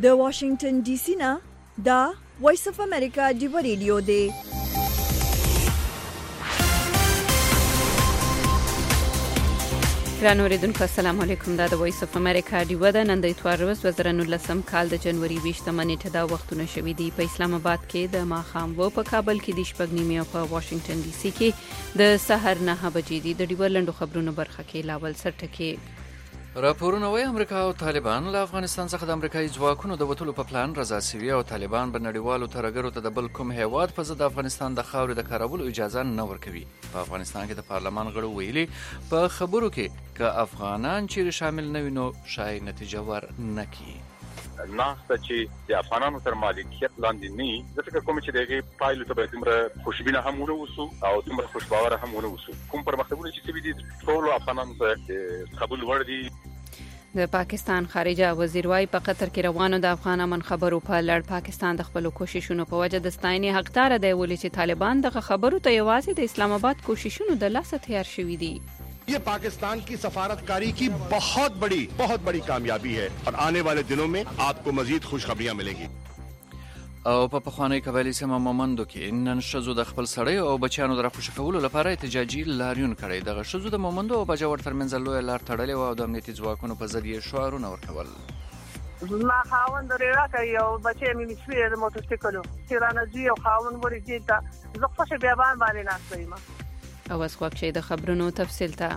د واشنگټن ډي سي نه دا وایس اف امریکا ډیو ریډیو دی. ګرانو اوریدونکو السلام علیکم. دا د وایس اف امریکا ډیو ده. نن د اتوار ورځ 2019 کال د جنوري 20 نیټه دا وختونه شوي دي. په اسلام آباد کې د ماښام و په کابل کې د شپږ نیمې او په واشنگټن ډي سي کې د سحر 9 بجې دي. د ډیو لنډو خبرونو برخه کې لاول سرټکي راپورونه وايي امریکا او طالبان له افغانستان څخه د امریکایي ځواکونو د وټولو په پلان رضا شوي او طالبان به نړیوالو ترهګرو ته د بل کوم هیواد په ضد افغانستان د خاورې د کارولو اجازه نه ورکوي. په افغانستان کې د پارلمان غړو ویلي په خبرو کې که افغانان چیرې شامل نه وي نو شاید نتیجه ور نه کړي. ناسته چې د افغانانو تر مالکیت لاندې نه زه فکر کوم چې دغه پایلو ته به دومره خوشبینه هم ونه اوسو او دومره خوشباوره هم ونه اوسو. کوم پرمختګونه چې شوي دي ټول افغانانو ته قبول وړ دي. د پاکستان خارجه وزیر وايي په قطر کې روانو د افغان امن خبرو په لړ پاکستان د خپل کوششونو په وجه د ستاینې حقدار دی، ولې چې طالبان دغه خبرو ته یوازې د اسلام آباد کوششونو د لاسه تیار شوي دي. ये पाकिस्तान की सफारतकारी की बहुत बड़ी कामयाबी है और आने वाले दिनों में आपको मजीद खुशखबरियां मिलेंगी. او په پخوانی قبایلی سیمه مومندو کې نن ښځو د خپل سړی او بچیانو د راخوشي کولو لپاره احتجاجي لاریون کړی. دغه ښځو د مومندو او بجاور ترمنځ لویه لار تړلې او د امنیتي ځواکونو په ضد یې شعارونه ورکول. ما خاوند ریړه کوي او بچی مې مشوي د موټرسایکلو تیرانځي او خاوند ورې دې زه خوشې بیابان باندې ناستم. او اس وخت چې د خبرونو تفصیل ته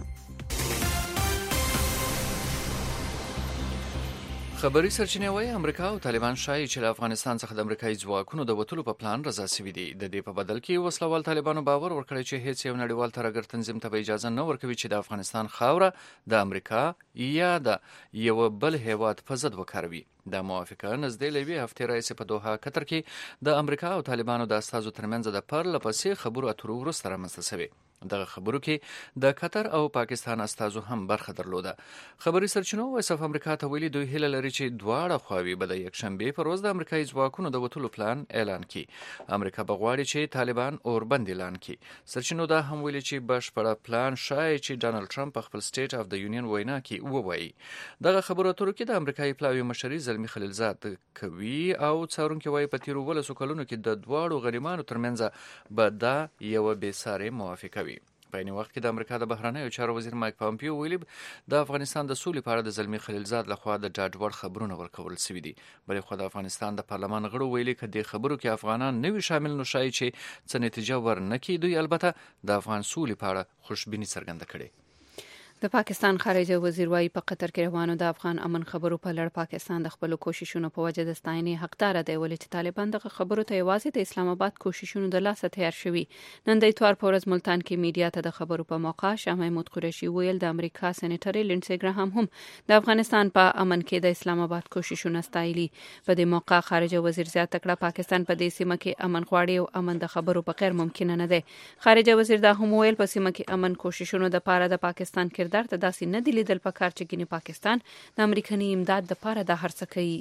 خبري سرچینې وايي امریکا او طالبان شایي چې له افغانستان څخه د امریکایي ځواکونو د وټولو په پلان رضا شوي دي. د دې په بدل کې وسلوال طالبانو باور ورکړی چې هیڅ یو نړیوال ترهګر تنظیم ته اجازه نه ورکوي چې د افغانستان خاوره د امریکا یا د یو بل هیواد په ضد وکاروي. دا موافقه نږدې لوي هفته راځي په دوحه قطر کې د امریکا او طالبانو د استازو ترمنځ د پرله پسې خبرو اترو وروسته رامنځته شوي. دغه خبرو کې د قطر او پاکستان استازو هم برخه درلوده. خبري سرچینو وایس اف امریکا ته ویلي دوی هیله لري چې دواړه خواوې به د یکشنبه پر ورځ د امریکایي ځواکونو د وټولو پلان اعلان کړي. امریکا بغواړي چې طالبان اوربند اعلان کړي. سرچینو دا هم ویلي چې بشپړه پلان شایي چې ډانلډ ټرمپ په خپل سټیټ اف د یونین وینا کې ووایي. دغه خبرو اترو کې د امریکایي پلاوی مشري زلمی خلیلزاد کوي او څارونکي وايي په تیرو 12 کلونو کې د دواړو غریمانو ترمنځ به دا یو بې ساري موافقه وي. په عین وخت کې د امریکا د بهرنیو چارو وزیر مایک پامپیو ویلي د افغانستان د سولې په اړه د زلمی خلیلزاد لخوا د ډاډ وړ خبرونه ورکول شوي دي. بلې خو د افغانستان د پارلمان غړو ویلي چې د خبرو کې افغانان نه وي شامل نو شایي چې څه نتیجه ورنکړي. دوی البته د افغان سولې په اړه خوشبیني څرګنده کړې. د پاکستان خارجه وزیر وايي په قطر کې روانو د افغان امن خبرو په لړ پاکستان د خپل کوششونو په وجه د ستاینې حقدار دی، ولې چې طالبان دغه خبرو ته یوازې د اسلام آباد کوششونو د لاسه تیار شوي. نن د اتوار په ورځ ملتان کې میډیا ته د خبرو په موقع شاه محمود قریشي ویل د امریکا سېنیټر لینډسي ګراهام هم د افغانستان په امن کې د اسلام آباد کوششونه ستایلي. په دې موقع خارجه وزیر زیاته کړه پاکستان په دې سیمه کې امن غواړي او امن د خبرو په غیر ممکن نه دی. خارجه وزیر دا هم ویل په سیمه کې امن کوششونو د پاره د پاکستان کردار ته داسې نه دی لیدل پکار چې ګینه پاکستان د امریکایي امداد د پاره د هرڅه کوي.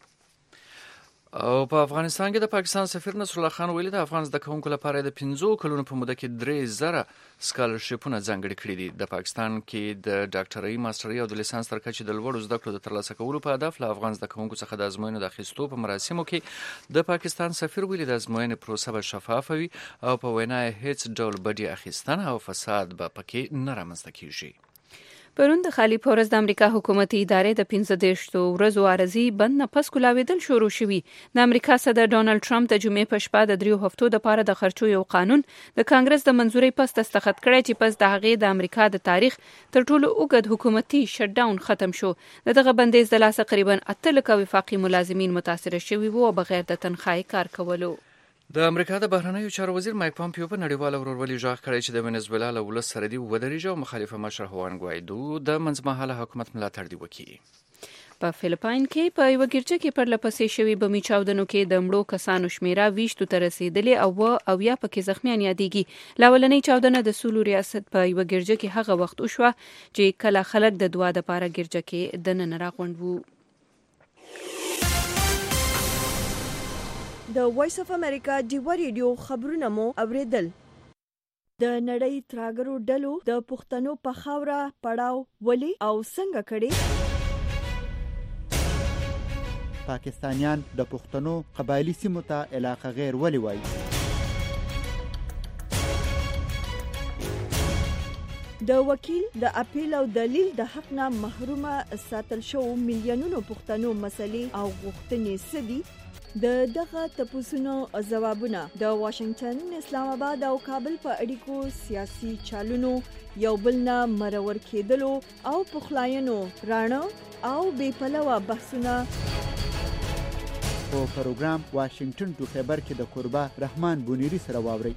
او په افغانستان کې د پاکستان سفیر نصر الله خان ویلي د افغان زده کوونکو لپاره د 15 کلونو په موده کې 3000 سکالرشیپونه ځانګړي کړي دي. د پاکستان کې د ډاکټرۍ، ماسترۍ او د لیسانس تر کچې د لوړو زده کړو د ترلاسه کولو په هدف له افغان زده کوونکو څخه د ازموینو د اخیستو په مراسمو کې د پاکستان سفیر ویلي د ازموینې پروسه به شفافه وي او په وینا هیڅ ډول بدی اخیستنه او فساد به پکې نه رامنځته کیږي. پرون د خالی پورز د امریکا حکومتي ادارې د 15 ورځو عارضي بند نه پس کولاویدل شروع شوي. د امریکا صدر ډانلډ ټرمپ د جمعې په شپه د 3 هفتو د پاره د خرچو یو قانون د کانګرس د منځوري پس دستخط کړی چې پس د هغې د امریکا د تاریخ تر ټولو اوږد حکومتي شټ ډاون ختم شو. دغه بندیز د لاسه تقریبا 8 وفاقي ملازمین متاثر شوي وو بغیر د تنخواهي کار کولو. د امریکا د بهرنیو چارو وزیر مایک پامپیو په نړیواله ورورولۍ ژغ کړی چې د وینزویلا له ولس سره دی ودرېږي او مخالفه مشر هوان ګوایدو د منځمهاله حکومت ملاتړ دی وکړي. په فلیپاین کې په یو ګرجه کې پرلپسې شوي بمي چاودنو کې د مړو کسانو شمیره 20 ته رسیدلې او یا پکې زخمیان یادېږي. لاولنۍ چاودنه د سولو ریاست په یو ګرجه کې هغه وخت وشوه چې کله خلک د دعا لپاره ګرجه کې دننه راغونډ وو. د وایس اف امریکا ډیو ریډیو خبرونه مو اوریدل. د نړۍ ترهګرو ډلو د پښتنو په خاوره پړاو ولې او څنګه کړي؟ پاکستانیان د پښتنو قبایلی سیمو ته علاقه غیر ولې وایي؟ د وکیل د اپیل او دلیل د حق نه محرومه ساتل شو میلیونونو پښتنو مسلې او غوښتنې سدي د دغه تپوسونو ځوابونه د واشنگټن، اسلام آباد او کابل په اړیکو سیاسي چالونو یو بل نه مرور کېدلو او پخلاینو رانه او بې پلوه بحثونه په پروګرام واشنگټن ټو خیبر کې د قربا رحمان بونیری سره واورئ.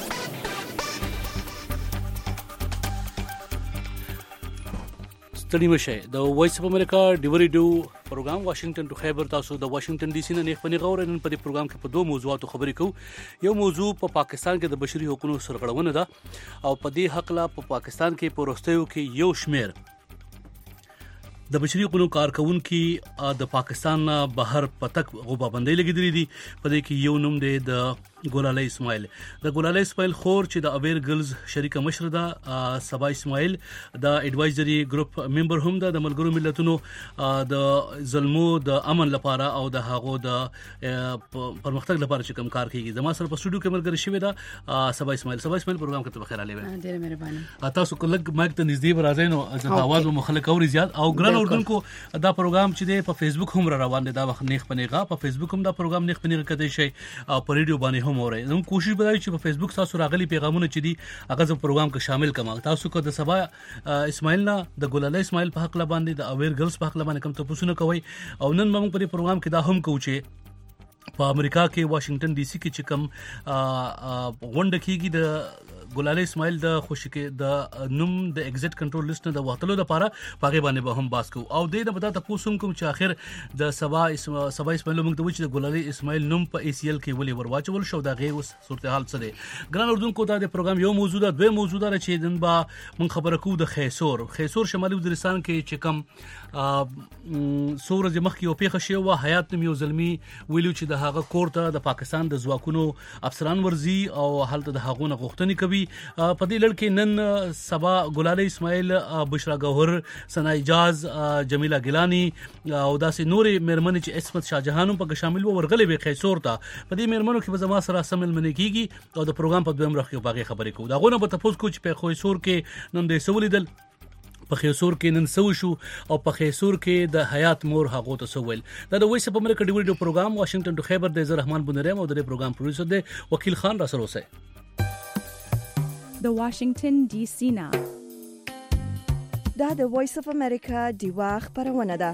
ستړي مشه د وایس اف امریکا ډیوریډو پروګرام واشنگټن ټو خیبر تاسو د واشنگټن ډي سي نه نیخ پنی غوړ نن په دې پروګرام کې په دوه موضوعاتو خبرې کوو. یو موضوع په پاکستان کې د بشري حقوقو سرغړونه ده او په دې حق لا په پاکستان کې پروستیو کې یو شمیر د بشري حقوقو کارکونکو د پاکستان بهر پتک غوبابندۍ لګیدلې دي. په دې کې یو نوم دی د ګلالي اسماعیل. د ګلالي اسماعیل خور چې د اویر ګرلز شریکه مشر ده، سبا اسماعیل د ایڈوایزري ګروپ ممبر هم ده د ملګرو ملتونو د ظلمو د امن لپاره او د هغو د پرمختګ لپاره چې کوم کار کوي. زما سره په سټوډیو کې ملګری شوی ده سبا اسماعیل. سبا اسماعیل پروګرام کې بخیر علي. ډېر مهرباني. تاسو کله مایک ته نږدې راځئ نو اواز مو خلک اوري زیات. او ګران اردوونکو دا پروګرام چې دی په فیسبوک هم روان دی، دا وخت نیخ پنیغه په فیسبوک هم دا پروګرام نیخ پنیغه کېدای شي او په ریډیو باندې هم اورئ. نو کوشش وکړئ چې په فیسبوک تاسو راغلي پیغامونه چې دي هغه زم پروګرام کې شامل کړئ. تاسو کو د سبا اسماعیل نه د ګلالي اسماعیل په حق لا باندې د اویر ګرلز په حق لا باندې کوم تاسو نه کوي. او نن موږ په دې پروګرام کې دا هم کوو چې په امریکا کې واشنگټن ډي سي کې چې کوم غونډه کېږي د ګلالي اسماعیل د خوشی کې د نوم د ایگزیټ کنټرول لیست نه د وټلو لپاره پاګې باندې به هم باس کوو. او د دې په تاسو کوم چې اخر د سبا اسماعیل موږ ته و چې د ګلالي اسماعیل نوم په ای سی ال کې ولې ورواچول شو دا غیر صورتحال څه دی. ګران اردوونکو دا د پروګرام یو موضوع ده. دوی موضوع ده چې دن با موږ خبره کوو د خیسور شمالي وزیرستان کې چې کوم سورج مخ کې او پیښه شوی و. حیات نوم یو زلمی ویلو چې د هغه کورته د پاکستان د ځواکونو افسران ورزي او حالت د هغونه غوښتنې کوي. په دې لړ کې نن سبا ګلالي اسماعیل، بشرا گوهر، ثنا اجاز، جمیله ګیلانی او داسې نورې مېرمنې چې عصمت شاهجهان هم په شامل و ورغلې به خیسور ته. په دې مېرمنو کې به زما سره سمل منې کیږي او د پروګرام په دویم رخ کې باغې خبرې کوو. دا غونه به تاسو کو چې په خیسور کې نن د سولیدل په خیسور کې نن سو شو او په خیسور کې د حیات مور هغه ته سوول. دا د وایس اف امریکا ډیویډیو پروګرام واشنگټن ټو خیبر د رحمان بونریم او د پروګرام پروډوسر دی وکیل خان را سره اوسه د واشنگټن ډي سي نه. دا د وایس اف امریکا دیوا خبرونه ده.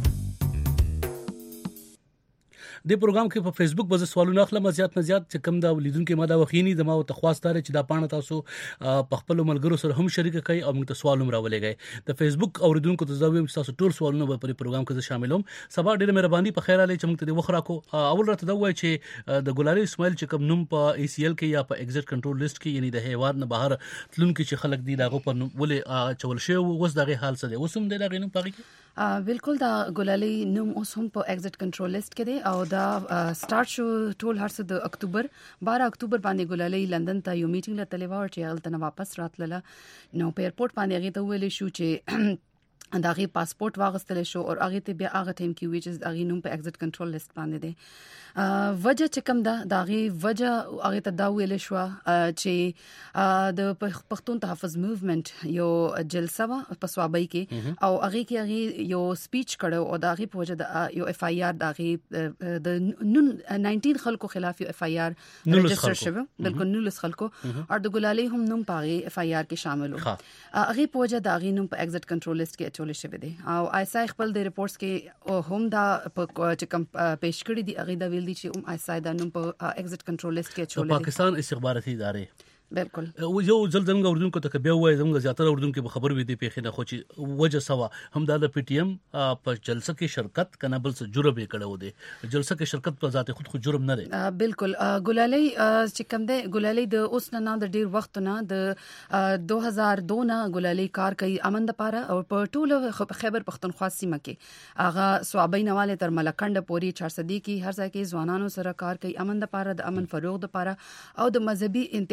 د پروګرام کې په فیسبوک باندې سوالونه اخلم زیات نه زیات چې کم دا ولیدونکو ما دا وخینی زما او تخواستار چې دا پانه تاسو په خپل ملګرو سره هم شریک کړئ او موږ ته سوال هم راولېږئ. د فیسبوک اوریدونکو ته زویم چې تاسو ټول سوالونه په پروګرام کې شاملوم. سبا ډېر مهرباني په خیر علي چې موږ ته وخرا کو. اول راته دا وای چې د ګلالي اسماعیل چې کوم نوم په ای سی ال کې یا په ایگزیټ کنټرول لیست کې یعنی د هیواد نه بهر تلونکو چې خلک دي داغه په ولې چول شي اوس دغه حال څه دی اوسم د دغه نوم پاږي. بالکل دا ګلالي نوم اوس هم په ایگزیټ کنټرول لیست کې دی او دا سٹارټ شو ټول هر څه د اکتوبر 12 اکتوبر باندې ګلالي لندن ته یو میټینګ له تلوا او چې هلته نه واپس راتله نو په ایرپورټ باندې هغه ته ویل شو چې داغي پاسپورت واغستل شو او هغه ته بیا هغه ټیم کې ویچ از هغه نوم په ایگزیټ کنټرول لیست باندې دی. وجه چې کوم دا داغي وجه هغه ته دا ویل شو چې د پښتون تحفظ موومېنټ یو جلسه وا په سوابای کې او هغه کې هغه یو سپیچ کړو او داغي په وجه د یو اف آی آر داغي د 19 خلکو خلاف یو اف آی آر ريجستر شوه. بالکل 19 خلکو او د ګلالي هم نوم پاغي اف آی آر کې شامل وو. هغه په وجه داغي نوم په ایگزیټ کنټرول لیست کې چول شوی دی او ایسا خپل د ریپورتس کې هم دا چې کوم پیش کړی دی هغه دا ویل دي چې ایسا دا نوم په ایگزیټ کنټرول لیست کې چول دی. پاکستان استخباراتي ادارې بالکل یو ځل زموږ اردوونکو ته بیا وایي زموږ زیاتره اردوونکو به خبر وي دی پیښه نه خو چې وجه سوا هم د پی ټی ایم په جلسه کې شرکت کنه بل څه جرم یې کړو دی. جلسه کې شرکت په ذات خود جرم نه دی. بالکل ګلالي چې کوم دی ګلالي د اوس نه د ډیر وخت نه د 2002 نه ګلالي کار کوي امن لپاره او په ټول خیبر پختونخوا سیمه کې هغه صوابۍ نواله تر ملکند پوری 400 کې هر ځای کې ځوانانو سره کار کوي امن لپاره د امن فروغ لپاره او د مذهبي انتخاب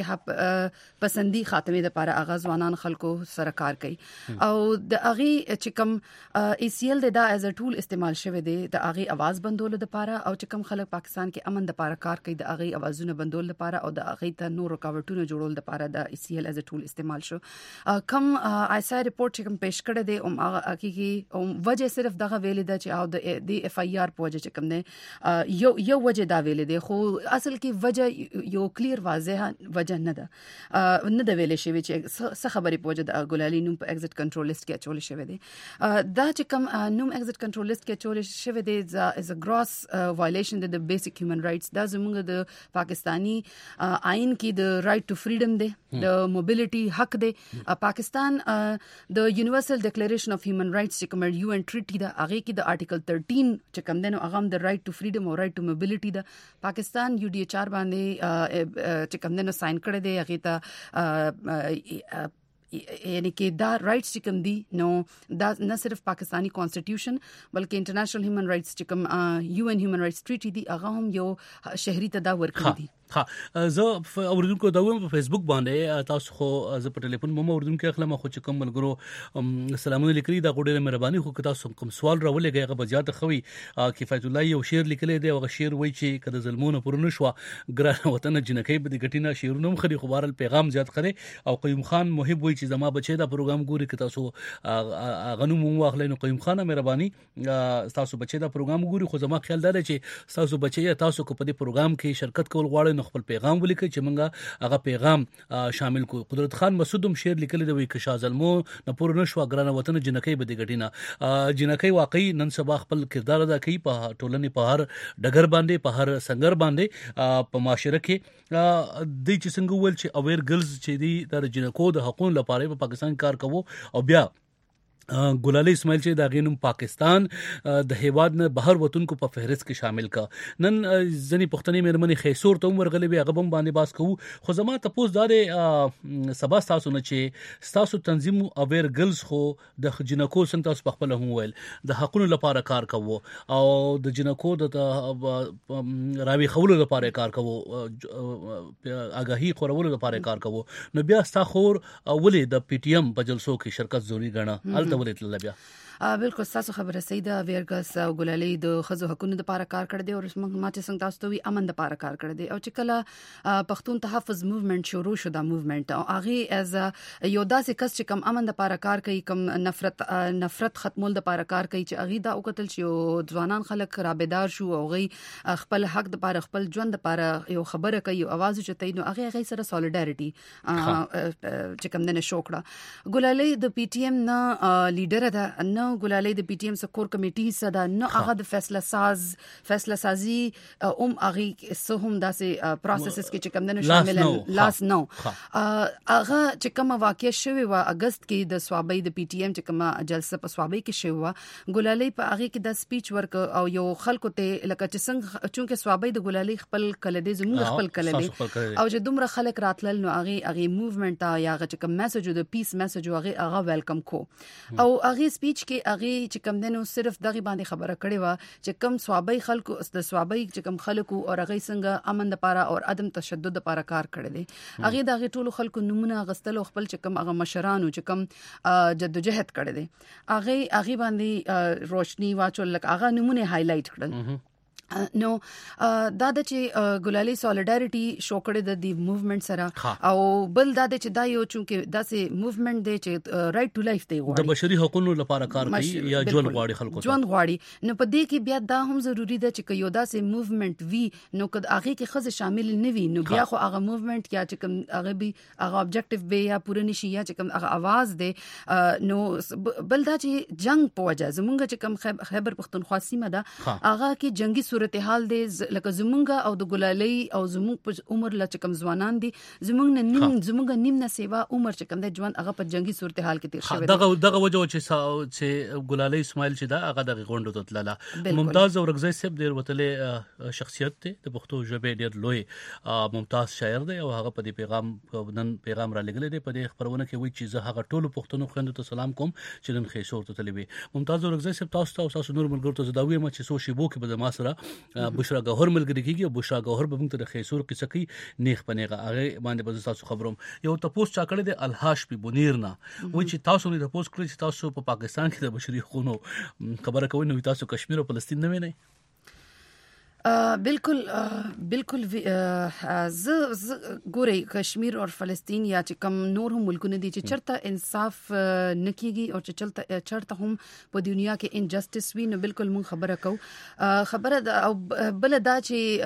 پسندي خاتمه لپاره هغه ځوانان خلکو سره کار کوي او د هغه چې کوم ACL دا ایز ا ټول استعمال شوی دی د هغه आवाज بندول لپاره او چې کوم خلک پاکستان کې امن لپاره کار کوي د هغه आवाजونه بندول لپاره او د هغه ته نور رکاوټونه جوړول لپاره د ACL ایز ا ټول استعمال شو کم ISI ریپورت چې کوم پیش کړی دی هغه وجه صرف دغه ویل دی چې او د FIR په وجه چې کوم نه یو وجه دا ویل دی خو اصل کې وجه یو کلیر واضح وجه نه ده نه د ویل شوی چې څه خبرې په وجه د ګلالي نوم په ایگزټ کنټرول لیست کې اچول شوی دی دا چې کوم نوم ایگزټ کنټرول لیست کې اچول شوی دی از ا ګراس وایلیشن د بیسیک هیومن رائټس دا زموږ د پاکستانی آئین کې د رائټ ټو فریډم دی د موبیلیټي حق دی پاکستان د یونیورسل ډیکلیریشن اف هیومن رائټس چې کوم UN ټریټي دا هغه کې د آرټیکل 13 چې کوم دی نو هغه د رائټ ټو فریډم او رائټ ټو موبیلیټي دا پاکستان UDHR باندې چې کوم دی نو ساين کړی دی هغه ته یعنی کې دا رائټس چې کوم دي نو دا نه صرف پاکستانی کانسټیټیوشن بلکې انټرنیشنل هیومن رائټس چې کوم UN هیومن رائټس ټریټي دی هغه هم یو شهري ته دا ورکړي دي زه اوردونکو دا ویم په فیسبوک باندې تاسو خو زه په ټلیفون مو اوردونکو اخلم خو چې کوم ملګرو سلامونه لیکلي دا ډېره مهرباني خو تاسو کوم سوال راولېږئ هغه بزیات خوي کفایت الله یو شعر لیکلی دی هغه شعر وایي چې کله ظلمونه پرونه شو ګران وطن جنکې به د ګټینا شعرونه خري خبر پیغام زیات خري او قیوم خان محب وایي چې زما بچي دا پروګرام ګوري که تاسو غنوم واخلئ نو قیوم خان مهرباني تاسو بچي دا پروګرام ګوري خو زما خیال دی چې تاسو بچي تاسو کو په دې پروګرام کې شرکت کول غواړئ نو خپل پیغام ولیکئ چې موږ هغه پیغام شامل کو قدرت خان مسعود هم شعر لیکلی دی وی که شازلمو نه پور نشو ګران وطن جنکې به د ګټینا جنکې واقعي نن سبا خپل کردار ادا کوي په ټولنې په هر ډګر باندې په هر سنگر باندې په معاشره کې د چې څنګه ول چې اویر ګرلز چې دی د جنکو د حقوقو لپاره په پاکستان کار کوي او بیا ګلالي اسماعیل چې دا غینم پاکستان د هیواد نه بهر وطنکو په فهرست کې شامل کا نن ځنی پښتني مېرمنې خیسور ته عمر غلې به غبم باندې باس کوو خو زما تاسو دا سبا تاسو نه چې تاسو تنظیم اویر ګرلز خو د جنکو څنګه تاسو په خپل هم ویل د حقوقو لپاره کار کوو او د جنکو د راوي خولو لپاره کار کوو اگاهي خورولو لپاره کار کوو نو بیا تاسو خور ولې د PTM په جلسو کې شرکت ضروري ګڼه ولې بیا بالکل تاسو خبره صحیح ده ویرګس او ګلالي د خزو حقوقو لپاره کار کړی دی او ما چې څنګه تاسو ته وی امن لپاره کار کړی دی او چې کله پښتون تحفظ موومېنټ شروع شو دا موومېنټ او هغه از یو داسې کس چې کم امن لپاره کار کوي کم نفرت ختمول لپاره کار کوي چې هغه دا وکتل چې ځوانان خلک رابطدار شو او هغه خپل حق لپاره خپل ژوند لپاره یو خبره کوي او आवाज چتای نو هغه سره سولیډریټي چې کم نه شوکړه ګلالي د PTM نه لیډر ده نه ګلالي د PTM سکور کمیټي صدا نه هغه د فیصله سازي هغه سه هم داسې پروسسز کې چې کوم نه شامل لاس نو هغه چې کوم واقع شوی و اگست کې د سوابۍ د PTM چې کوم جلسه په سوابۍ کې شوی و ګلالي په هغه کې د سپیچ ورک او یو خلکو ته لکه چې څنګه چونکه سوابۍ د ګلالي خپل کلدې زموږ خپل کلدې او چې دومره خلک راتلل نو هغه موومېنټ یا هغه چې کوم میسج د پیس میسج هغه ویلکم کو او هغه سپیچ کې هغه چې کوم دنو صرف دغه باندې خبره کړې و چې کوم سوابۍ خلکو د سوابۍ چې کوم خلکو او هغه څنګه امن لپاره او عدم تشدد لپاره کار کړی دی هغه دغه ټولو خلکو نمونه غستل خپل چې کوم هغه مشرانو چې کوم جدوجہد کړی دی هغه باندې روشنی واچول لکه هغه نمونه هایلایټ کړل نو دا د چې ګلالي سولیډریټي شو کړې د دی موومېنټ سره او بل دا د چې دا یو چونکه داسې موومېنټ دی چې رائټ ټو لایف دی د بشري حقوقو لپاره کار کوي یا ژوند غواړي خلکو ژوند غواړي نو په دې کې بیا دا هم ضروری ده چې یو داسې موومېنټ وي نو کله هغه کې خزه شامل نه وي نو بیا خو هغه موومېنټ یا چې کوم هغه به هغه ابجیکټیو به یا پوره نشي یا چې کوم هغه आवाज دی نو بل دا چې جنگ په وجه زمونږ چې کوم خیبر پختونخوا سیمه ده هغه کې جنگي صورتحال دی لکه زمونږ او د ګلالي او زمونږ په عمر لچ کم ځوانان دي زمونږ نیم نه سیوا عمر چې کم د ژوند هغه په جنگي صورتحال کې تیر شوی دغه وجه چې ګلالي اسماعیل چې دا هغه د غونډو ته تلله ممتاز اورګزی صاحب ډیر وتله شخصیت ته د پښتو ژبې ډیر لوی ممتاز شاعر دی او هغه په دې پیغام را لګل دی په دې خبرونه کې وایي چې زه هغه ټولو پښتنو خويندو ته سلام کوم چې نن خیسور ته تللی وي ممتاز اورګزی صاحب تاسو نور ملګرو ته زداوی ما چې سو شیبو کې به ما سره بشرا گوهر ملګری کیږي او بشرا گوهر به موږ ته د خیسور قصه کوي نیخ پنیغه هغه باندې به تاسو خبروم. یو تاسو چا کړی د الحاش په بونیر نه و چې تاسو نه تاسو کړی چې تاسو په پاکستان کې د بشري حقوقو خبره کوي نو تاسو کشمیر او فلسطین نه وینئ. بالکل ګوري کشمیر او فلسطین یا چې کم نور هم ملکونه دي چې چرته انصاف نکېږي او چې چرته هم په دنیا کې انجسټس وي نو بالکل مون خبره کو خبره او بل دا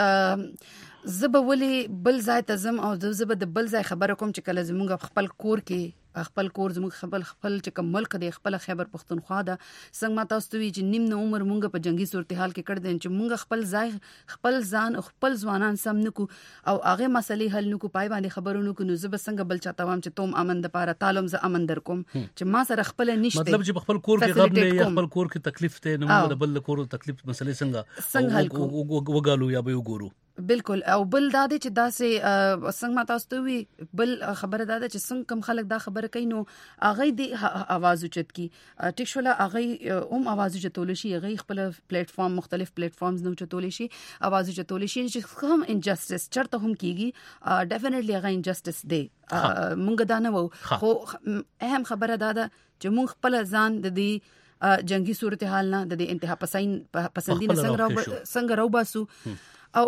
چې زبولي بل ځای ته زم او زب د بل ځای خبره کوم چې کله زمونږ خپل کور کې خپل کور زموږ خپل چې کوم ملک دی خپل خیبر پختونخوا دا څنګه ما تاسو ته چې نیم نو عمر مونږ په جنگي صورتحال کې کړ دین چې مونږ خپل ځای خپل ځان خپل ځوانان سم نکو او هغه مسلې حل نکو پای باندې خبرونه کو نو زب څنګه بل چاته وام چې توم امن د پاره تعلم ز امن در کوم چې ما سره خپل نشته مطلب چې خپل کور کې غم نه یا خپل کور کې تکلیف ته نو د بل کور تکلیف مسلې څنګه حل کو وګالو یا به وګورو. بالکل او بل دا چې دا سه څنګه ما تاسو ته وی بل خبره دا چې څنګه کم خلک دا خبره کوي نو اغه دی आवाज اوچت کی ټیک شولا اغه आवाज اوچتول شي اغه خپل پلیټ فارم مختلف پلیټ فارمز نو چتول شي आवाज اوچتول شي چې هم انجسټس چرته هم کیږي ډیفینیټلی اغه انجسټس دی مونږ دا نه وو خو اهم خبره دا ده چې مونږ خپل ځان د دې جنگي صورتحال نه د انتها پسندینه څنګه راو باسو او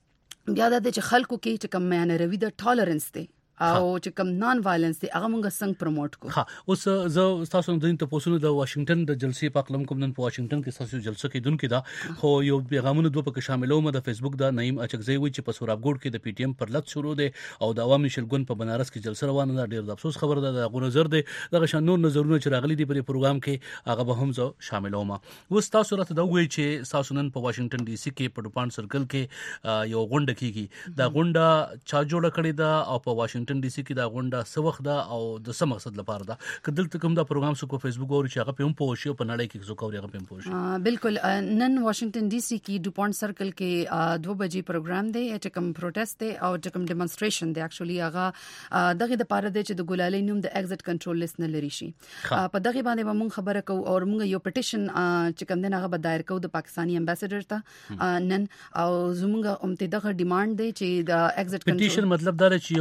بیا د چې خلکو کې چې کم معنا روي د ټالرنس دی او چې کم نان وایلنس دی هغه موږ څنګه پروموټ کو. اوس زه تاسو د تاسو د واشنگټن د جلسې په اقلم کوم نن په واشنگټن کې تاسو جلسه کې دن کې دا خو یو پیغامونه دوه پکې شاملو مده فیسبوک دا نعیم اچکزی وی چې په سورابګوډ کې د پی ټی ایم پر لټ شروع دی او د عوامي شلګون په بنارس کې جلسه روانه ده. ډیر د افسوس خبره ده د غو نظر دی دغه شان نور نظرونه چې راغلي دي په پروګرام کې هغه به هم زه شاملو ما. اوس تاسو راته دا وی چې تاسو نن په واشنگټن ډي سي کې په ډوپان سرکل کې یو غونډه کیږي دا غونډه چا جوړه کړې ده او په واشنگټن ډي سي کې دا غونډه سوخ ده او د سم مقصد لپاره ده کدل کوم دا پروګرام سو کو فیسبوک او چې هغه په هم پوښیو په نړۍ کې زو کوي هغه په هم پوښیو. بالکل نن واشنگټن ډي سي کې ډوپان سرکل کې 2 بجې پروګرام دی چې کوم پروټیسټ دی او چې کوم ډیمونستریشن دی اکچولی هغه دغه د پاره دی چې د ګلالۍ نوم د ایگزټ کنټرول لیست نه لري شي په دغه باندې به مونږ خبره کوو او مونږ یو پټیشن چې کوم دغه به دایر کوو د پاکستانی امباسډر ته نن او زمونږ دغه ډیماند دی چې د ایگزټ کنټرول پټیشن مطلب دا چې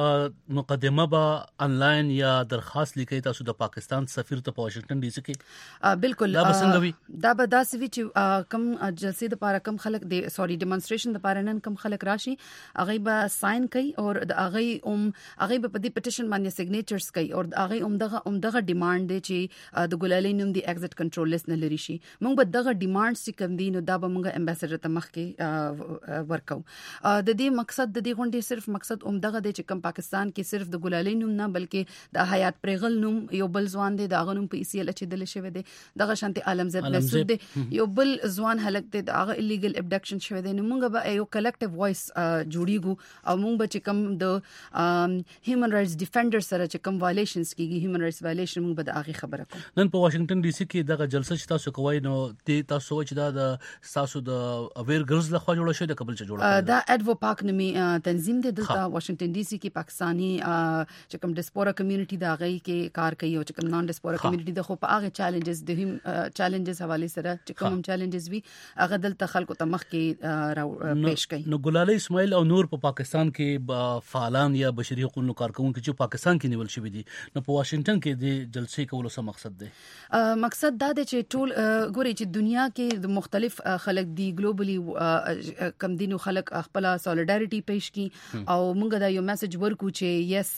یو مقدمه با انلاین یا درخواست لیکي تاسو د پاکستان سفیر ته په واشنگټن ډي سي کې بالکل دا بسنګوي دا به داسې وی چې کم جلسې د لپاره کم خلک دی ډیمونستریشن د لپاره نن کم خلک راشي هغه به ساين کوي او هغه به په دې پټیشن باندې سیګنیچرز کوي او هغه دغه ډیماند دی چې د ګلالۍ نوم دی ایگزټ کنټرول لیست نه لري شي موږ به دغه ډیماند چې کوم دي نو دا به موږ امباسډر ته مخ کې ورکو. د دې مقصد د دې غونډې صرف مقصد دغه دی چې کم پاکستان کې صرف د ګلالۍ نوم نه بلکې د حیات پرغل نوم یو بل ځوان دی د غنوم په ایسیل چې دل شوی دی دغه شانتي عالمزاد مسعود دی یو بل ځوان هلک دی دغه الیګل ابډکشن شوی دی نو موږ به یو کلیکټیو وایس جوړیږو او موږ به چې کوم د هیومن رائټس ډیفندر سره چې کوم وایلیشنز کیږي هیومن رائټس وایلیشن موږ به د هغه خبره کوو. نن په واشنگټن ډي سي کې دغه جلسه چې تاسو کوی نو تاسو چې دا د تاسو د اویر ګرلز لخوا جوړه شوی د قبل چې جوړه دا اډوو پاک نومي تنظیم دی د واشنگټن ډي سي کې پاکستانی چې کوم ډیسپورا کمیونټي دا غي کې کار کوي او چې کوم نان ډیسپورا کمیونټي د خو په هغه چیلنجز حواله سره چې کوم چیلنجز وي هغه دلته خلکو ته مخ کې پیش کوي. نو ګلالۍ اسماعیل او نور په پاکستان کې فعالان یا بشري حقوقو کارکونکو چې پاکستان کې نیول شوی دي نو په واشنگټن کې د جلسې کولو څه مقصد دی؟ مقصد دا دی چې ټول ګوري چې دنیا کې د مختلف خلک دی ګلوبلی کم دینو خلک خپل سولیډاریټي پیش کی او موږ دا یو میسج ورکو چې یس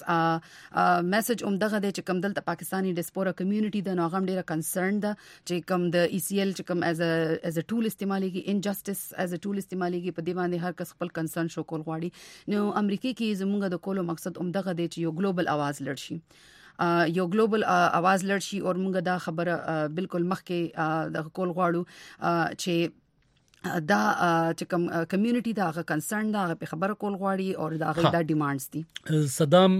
میسج دغه دی چې کوم دلته پاکستانی ډیسپورا کمیونټي د ناغم ډیره کنسرن ده چې کوم د ای سی ایل چې کوم ایز ا ټول استعماليږي انجسټس ایز ا ټول استعماليږي په دې باندې هر کس خپل کنسرن شو کول غواړي. نو امریکا کې زموږ د کولو مقصد دغه دی چې یو ګلوبل आवाज لړشي یو ګلوبل आवाज لړشي او موږ دا خبره بالکل مخکې د کول غواړو چې دا چې کوم کمیونټي دا غو کنسرن دا په خبره کول غواړي او دا غي دا ډیمانډز دي. صدام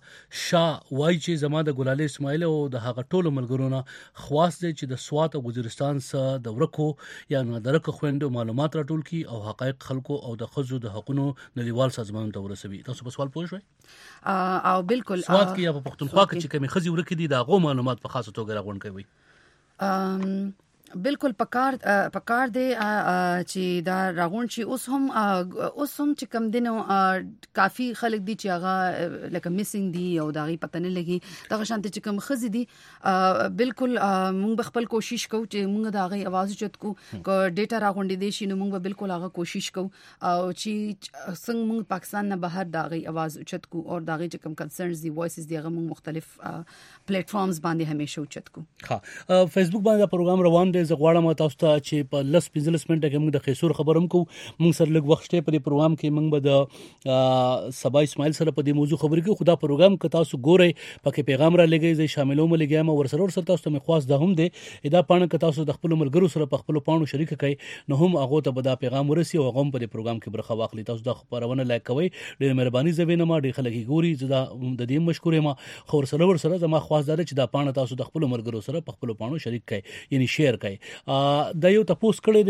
شاه وای چې زما د ګلالۍ اسماعیل او د هغه ټولو ملګرونو خواست دي چې د سوات او وزیرستان سره د ورکو یا نادرکه خويندو معلومات راټول کړي او حقایق خلکو او د خزو د حقونو نړیوال سازمان ته ورسوي. تاسو په سوال پوه شئ او بالکل سوات کې یا په پښتونخوا کې چې کومي خزي ورکې دي دا غو معلومات په خاصه توګه راغون کوي. بالکل پکار دی چې دا راغون چې اوس هم چې کم دینو کافي خلک دي چې هغه لکه میسنګ دي او دا غي پته نه لګي دا شانت چې کم خزي دي بالکل موږ خپل کوشش کوو چې موږ دا غي आवाज چت کو ډیټا راغونډې دي شي نو موږ بالکل هغه کوشش کوو او چې څنګه موږ پاکستان نه بهر دا غي आवाज چت کو او دا غي چې کم کنسرنز دي وایسز دي هغه موږ مختلف پلیټ فارمز باندې همیشه چت کو. ها فیسبوک باندې پروګرام روان دی زغواړم تاسو ته چې په 15 منټه کې موږ د خیسور خبرم کو موږ سره لږ وخت په دې پروګرام کې موږ به د سبا اسماعیل سره په دې موضوع خبرې کوو. خدا پروګرام ک تاسو ګورئ پکې پیغام را لګي زې شاملوم لګیام ورسره تاسو ته خواص ده هم دي ادا پانه ک تاسو د خپل ملګرو سره په خپل پانو شریک کړئ نو هم هغه ته به دا پیغام ورسي او هغه په دې پروګرام کې برخه واخلي. تاسو د خبرونه لایک کوئ ډېر مهرباني زوینه ما ډېر خلک ګوري زدا د دې مشکورې ما خو ورسره زما خواص ده چې دا پانه تاسو د خپل ملګرو سره په خپل پانو شریک کړئ یعنی شیر کړئ. دا یو تاسو کړی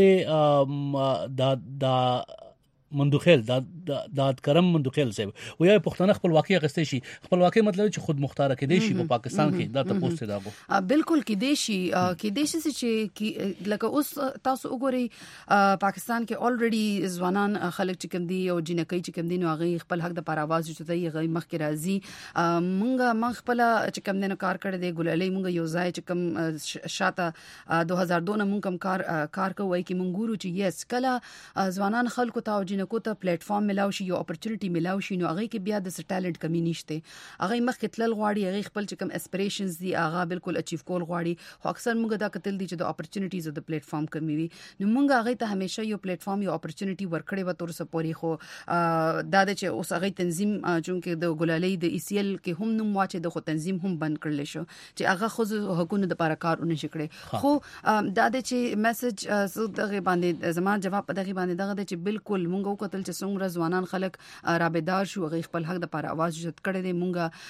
دی دا مندوخیل دا کرم مندوخیل صاحب ویا پښتون خپل واقعي غستې شي خپل واقعي مطلب چې خود مختار کې دی شي په پاکستان کې دا تاسو ته داغو بالکل کې دی شي چې لکه اوس تاسو وګورئ پاکستان کې الریډي ځوانان خلک چې کوم دي او جنکۍ چې کوم دي نو هغه خپل حق د پر आवाज چتای هغه مخ کې راځي مونږ خپل چې کوم نه کار کړی دی ګلالي مونږ یو ځای چې کوم شاته 2002 نه مونږ کار کوي کې مونږ ګورو چې یس کله ځوانان خلکو ته نکو ته پلیټ فارم ملاو شي یو اپورتونټی ملاو شي نو هغه کې بیا د ټالنت کمی نشته هغه مخ کې تلل غواړي هغه خپل چې کوم اسپریشنز دي هغه بالکل اچیو کول غواړي خو اکثر موږ دا کتل دي چې د اپورتونټیز د پلیټ فارم کمی وي نو موږ هغه ته همیشه یو پلیټ فارم یو اپورتونټی ورکړي و تر څو پوري خو دا د چې اوس هغه تنظیم چونکه د ګلالي د ECL کې هم نوم واچي د خو تنظیم هم بند کړل شو چې هغه خو حکومت د لپاره کارونه شکړي خو دا د چې میسج دغه باندې زما جواب دغه باندې دغه چې بالکل مونږ وکتل چې څومره ځوانان خلک رابطدار شو غي خپل حق د پر आवाज جوړ کړي دي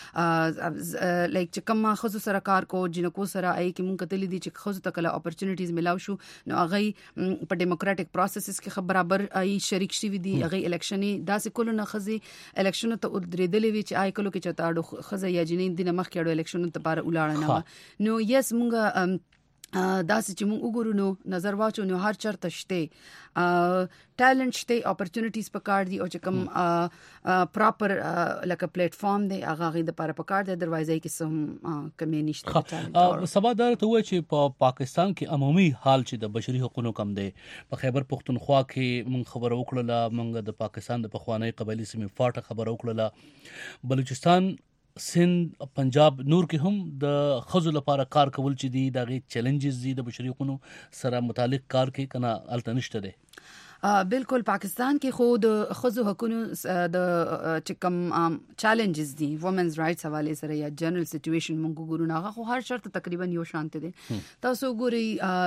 مونږه لایک چې کوم خصوص سره کار کو جنکو سره ای کې مونږ کتل دي چې خصوص تکله اپورتونټیز ملاو شو نو هغه په ډیموکراټک پروسسز کې برابر ای شریک شي دي هغه الیکشنې داسې کولو نه خزي الیکشن ته درېدلې وی چې آی کلو کې چتاړو خزه یا جنین دینه مخ کېړو الیکشن ته بار ولاړ نه نو یس مونږه داسې چې موږ وګورو نو نظر واچو نو هر چرته شته ټالنت شته اپورتونټیز پکار دي او چې کوم پراپر لکه پلیټ فارم دی هغه غي د لپاره پکار دی اذروایز ای کې سم کمی نشته. سبا دار ته وای چې په پاکستان کې عمومي حال چې د بشري حقوقو کم دی په خیبر پختونخوا کې مونږ خبر وکړه مونږ د پاکستان د پخوانی قبایلی سیمې فاټه خبر وکړه بلوچستان سند پنجاب نور کې هم د خزو لپاره کار کول چې دي دغه چیلنجز دي د بشري حقوقو سره متعلق کار کې کنه التنشته دي. بالکل پاکستان کې خود خزو حقوقو د چې کوم چیلنجز دي وومنز رائټس حواله سره یا جنرال سچويشن مونږ ګورو نه خو هر شرط تقریبا یو شانته دي تاسو ګوري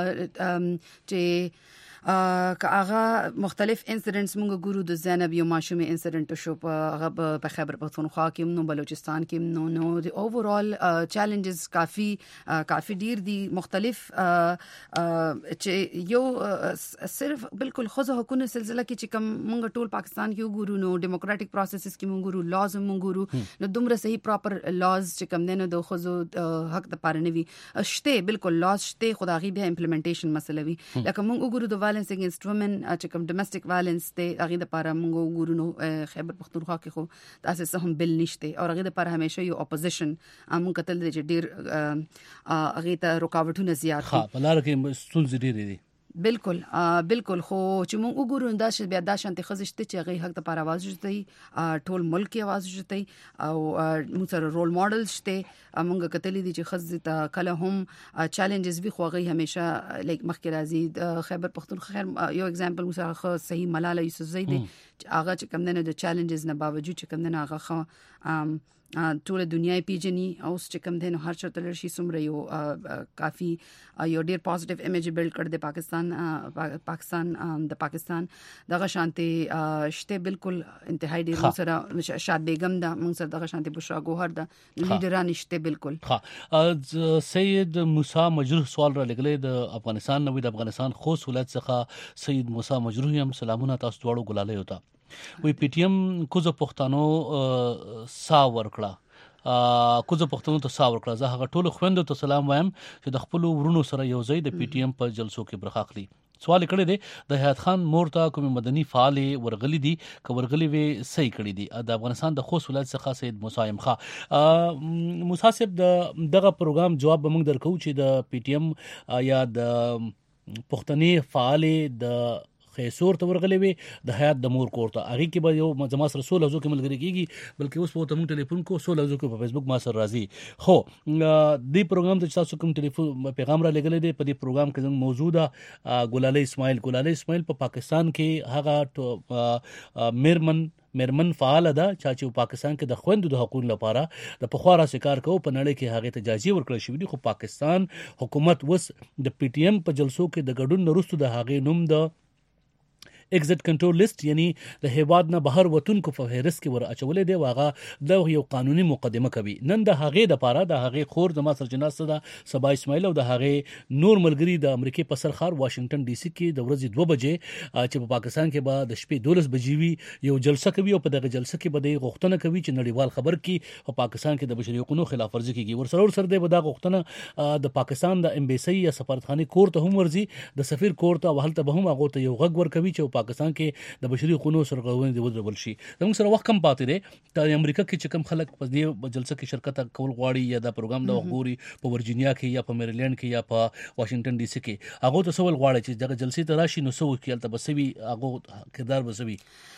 چې هغه مختلف انسیډنټس موږ ګورو د زینب یو ماشومه انسیډنټ شو په خیبر پختونخوا کې نو بلوچستان کې نو د اوورال چیلنجز کافي ډیر دي مختلف چې یو صرف بالکل خو حقوقو سلسله کې چې کوم موږ ټول پاکستان کې وګورو نو ډیموکراټک پروسسز کې موږ ګورو لاز موږ ګورو نو دومره صحیح پراپر لاز چې کوم نه د خو حق د پاره نه وي شته بالکل لاز شته خدایي به امپلیمنټیشن مسله وي لکه موږ وګورو د violence against women چې کوم domestic violence ته هغه د لپاره موږ ګورو نو خیبر پختونخوا کې خو تاسو هم بل نشته او هغه د لپاره همیشه یو اپوزیشن موږ کتل دي چې ډیر هغه ته رکاوټونه زیات دي په لار کې ستونزې ډېرې دي بالکل خو چې موږ وګورو دا چې بیا دا شانتي خزشته چې هغه حق د پر आवाज جوړي ټول ملک کې आवाज جوړي او موږ سره رول ماډل شته موږ کتلې دي چې خزه ته کله هم چیلنجز به خو هغه همیشه لایک مخکې راځي خیبر پختونخوا یو اگزامپل موږ سره صحیح ملاله یوسفزۍ دي هغه چې کوم نه د چیلنجز نه باوجود چې کوم نه هغه ټول دنیا پیژني او چې کوم دین هر چرته لري سمره یو کافي یو ډیر پوزټیو ایمیج بیلډ کړ د پاکستان دغه شانتي شته بالکل انتهایی ډیر سره شاد بیگم دا موږ سره دغه شانتي بشرا ګوهر دا لیډران شته بالکل سید موسی مجروح سوال را لګلې د افغانستان نوې د افغانستان خو ولایت څخه سید موسی مجروح هم سلامونه تاسو دواړو ګلالې وتا وی پی ټی ایم کوزه پښتنو سا ورکړه کوزه پښتون ته ساور کړه. زه هغه ټول خويندو ته سلام وایم چې د خپل ورونو سره یو ځای د پی ټی ایم په جلسو کې برخه اخلي. سوال کړی دی د حیات خان مور ته کوم مدني فعال ورغلي دي که ورغلي وي صحیح کړی دي. د افغانستان د خوست ولایت څخه سید موسی خان موسی صاحب دغه پروګرام جواب به موږ درکو چې د پی ټی ایم یا د پښتني فعال د خیسور ته ورغلي وي د حیات د مور کور ته هغه کې به یو زما سره 16 ځو کې ملګری کیږي بلکې اوس په تمون ټلیفون کو 16 ځو کې په فیسبوک ما سره راځي. خو دې پروګرام ته تاسو کوم ټلیفون پیغام را لګلې دي په دې پروګرام کې زموږ موجوده ګلالي اسماعیل په پاکستان کې هغه میرمن فعال ده چې پاکستان کې د خويندو د حقوقو لپاره د پخوارا سکار کو په نړۍ کې هغه ته اجازه ورکړل شوې دي. خو پاکستان حکومت وس د پی ټی ایم په جلسو کې د ګډون وروسته د هغه نوم د ایگزیټ کنټرول لیست یعنی د هیواد نه بهر وتونکو په فهرست کې ور اچولې دی. واغه د یو قانوني مقدمه کوي. نن د هغه د پاره د هغه خور د ما سره جناسه ده صبا اسماعیل او د هغه نور ملګری د امریکای په سرخار واشنگټن ډي سي کې د ورځې 2 بجې چې په پاکستان کې به د شپې 12 بجې وي یو جلسه کوي او په دغه جلسه کې به د غوښتنه کوي چې نړیوال خبر کې په پاکستان کې د بشري حقوقو خلاف ورزي کیږي. ورسره د دغه غوښتنه د پاکستان د امبیسي یا سفارتخانه کور ته هم ورزي د سفیر کور ته وهلته به هم هغه ته یو غږ ورکوي چې پاکستان کې د بشري حقوقو سرغړونې دی ودرول شي. زموږ سره وخت کم پاتې دی. د امریکا کې چې کوم خلک په دې جلسه کې شرکت کول غواړي یا دا پروګرام د وګوري په ورجینیا کې یا په میریلند کې یا په واشنگټن ډي سي کې هغه ته سوال غواړي چې دغه جلسې ته راشي نو سو کې البته بسوي هغه کردار بسوي.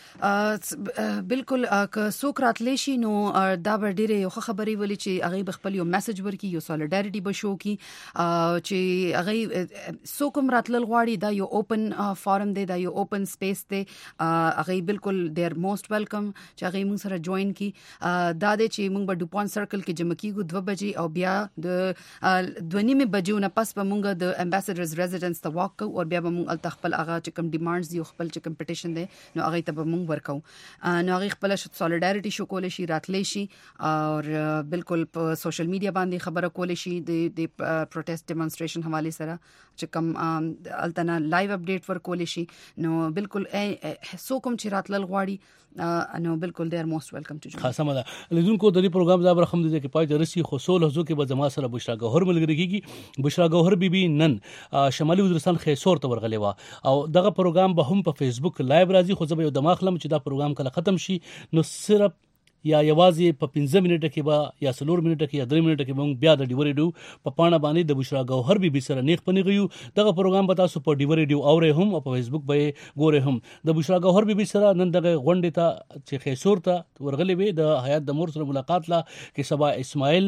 بالکل که څوک راتلی شي نو دا به ډیره یو خبري ولي چې هغه بخپل یو میسج ورکي یو سولیډاریټي بشو کی چې هغه څوک هم راتلل غواړي دا یو اوپن فورم دی دا یو اوپن سپیس دی هغه بالکل دیر موست ویلکم چې هغه موږ سره جوائن کی. دا د چې موږ په ډوپون سرکل کې جمع کیږو 2 بجې او بیا د 2:30 بجو نه پس به موږ د امباسډرز ریزیډنس ته واک کوو او بیا به موږ التخپل هغه چې کوم ډیمانډز یو خپل چې کوم پټیشن دی نو هغه ته به ورکو. نو هغه خپل سولیډاریټي شو کول شي راتلی شي او بالکل په سوشل میډیا باندې خبره کول شي د پروټیسټ ډیمونستریشن حواله سره چې کوم التنا لایو اپډیټ ورکول شي. نو بالکل سو کوم چې راتلل غواړي نو بالکل دیر موست ویلکم ټو جوین. خاصه مده لیدونکو د دې پروګرام زابر خم دي کې پای درسي خو 16 ځو کې به زما سره بشرا گوهر ملګری کیږي. بشرا گوهر بیبي نن شمالي وزیرستان خیسور ته ورغلی و او دغه پروګرام به هم په فیسبوک لایو راځي. خو زه یو دماغ لم چې دا پروګرام کله ختم شي نو صرف یا یوازې په 15 منټه کې به یا 4 منټه کې یا 3 منټه کې موږ بیا د ډیوري ډو په پاڼه باندې د بشرا گوهر بیبي سره نیخ پنی غيو. دغه پروګرام به تاسو په ډیوري ډو اورې هم او په فیسبوک به ګورې هم. د بشرا گوهر بیبي سره نن دغه غونډه ته چې خیسور ته ورغلې وي د حیات د مور سره ملاقات لا کې صبا اسماعیل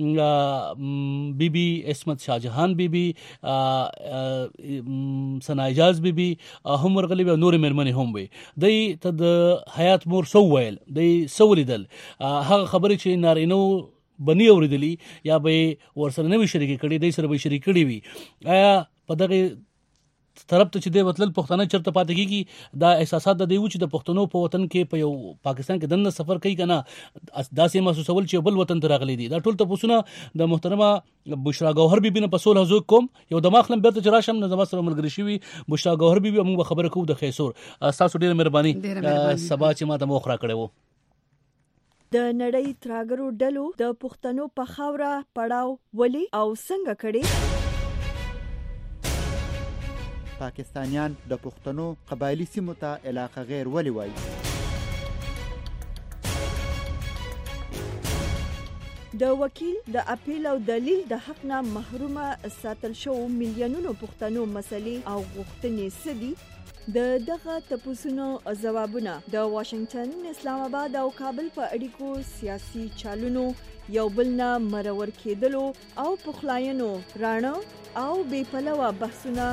بیبي اسمت شاهجهان بیبي ثنا اجاز بیبي هم ورغلې وي نور مرمنې هم وي. د ته د حیات مور سو ویل د سولیدل هغه خبرې چې نارینو بنی اوریدلی یا به ورسره نوې شریک کړي د سره به شریک کړي وي آیا په دغه طرف ته چې د وتل پښتانه چرته پاتې کیږي دا احساسات د دیو چې د پښتنو په وطن کې په یو پاکستان کې دنه سفر کوي کنه داسې محسوسول چې بل وطن ته راغلي دي. دا ټول ته پوښتنه د محترمه بشرا گوهر بیبي نه په 16 ځو کوم یو د ماخلم بیرته چې راشم نه زما سره ملګری شي بشرا گوهر بیبي موږ خبره کوو د خیسور. تاسو ډیره مهرباني سبا چې ما ته مخ را کړو. د نړۍ تراګرو ډلو د پښتنو په خاوره پړاو ولي او څنګه کړي. پاکستانیان د پښتنو قبایلی سیمو ته علاقه غیر ولي وایي. د وکیل د اپیل او دلیل د حق نه محرومه ساتل شو میلیونونو پښتنو مسلې او غوښتنې سدي د دغه تپوسونو ځوابونه د واشنگټن اسلام آباد او کابل په اړیکو سیاسي چالونو یو بل نه مرور کېدلو او پخلاینو رانه او بې پلوه بحثونه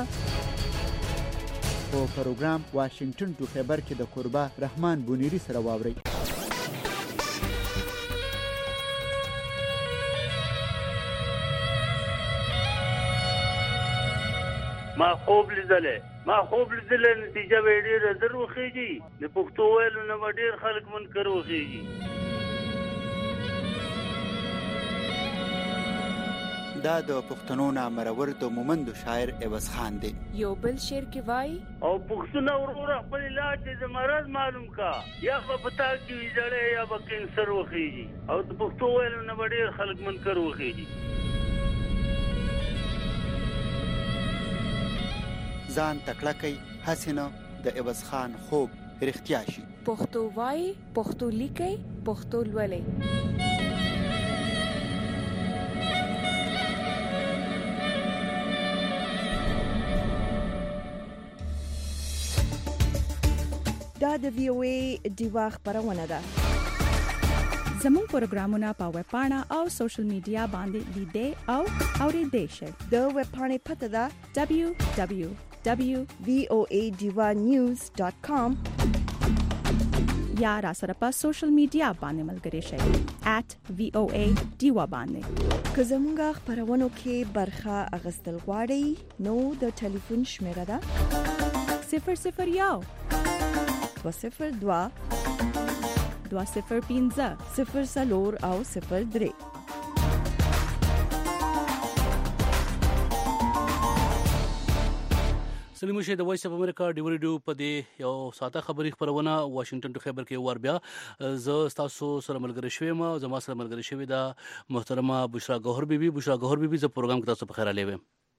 په پروګرام واشنگټن ټو خبر کې د قربا رحمان بونیری سره واوري. ما خوب لیدلې نتیجه به ډېره در وخیږي د پښتو ویلو نه به ډېر خلک منکر وخیږي. دا د پښتنو نامرور د مومند شاعر عوض خان دی. یو بل شعر کې وای او پښتون ورور خپل علاج د مرض معلوم کا یا په پتا کې ویځړې یا په کینسر وخیږي او د پښتو ویل نه ډېر خلک منکر وخیږي. ځان تکړه کوي حسینه د عوض خان خوب رښتیا شي. پښتو وای پښتو لیکي پښتو لولي. دا د VOA دیوا خبرونه ده. زموږ پروګرامونه په ویب پاڼه او سوشل میډیا باندې لیدئ او اوریدئ شئ. د ویب پاڼې پته ده www.voadivanews.com یا را سره په سوشل میډیا باندې ملګري شئ @VOA دیوا باندې. که زموږ خبرونو کې برخه اغستل غواړئ نو د ټلیفون شمیره ده 001 202 205 04 او 03. سلیم شه د وایس اف امریکا ډیو ریډیو په دې یو ساده خبري خبرونه واشنگټن ټو خبر کې ور بیا ز تاسو سره ملګری شوم زما سره ملګری شوی دا محترمه بشرا گوهر بیبي ز پروګرام کې تاسو په خیر اله وې.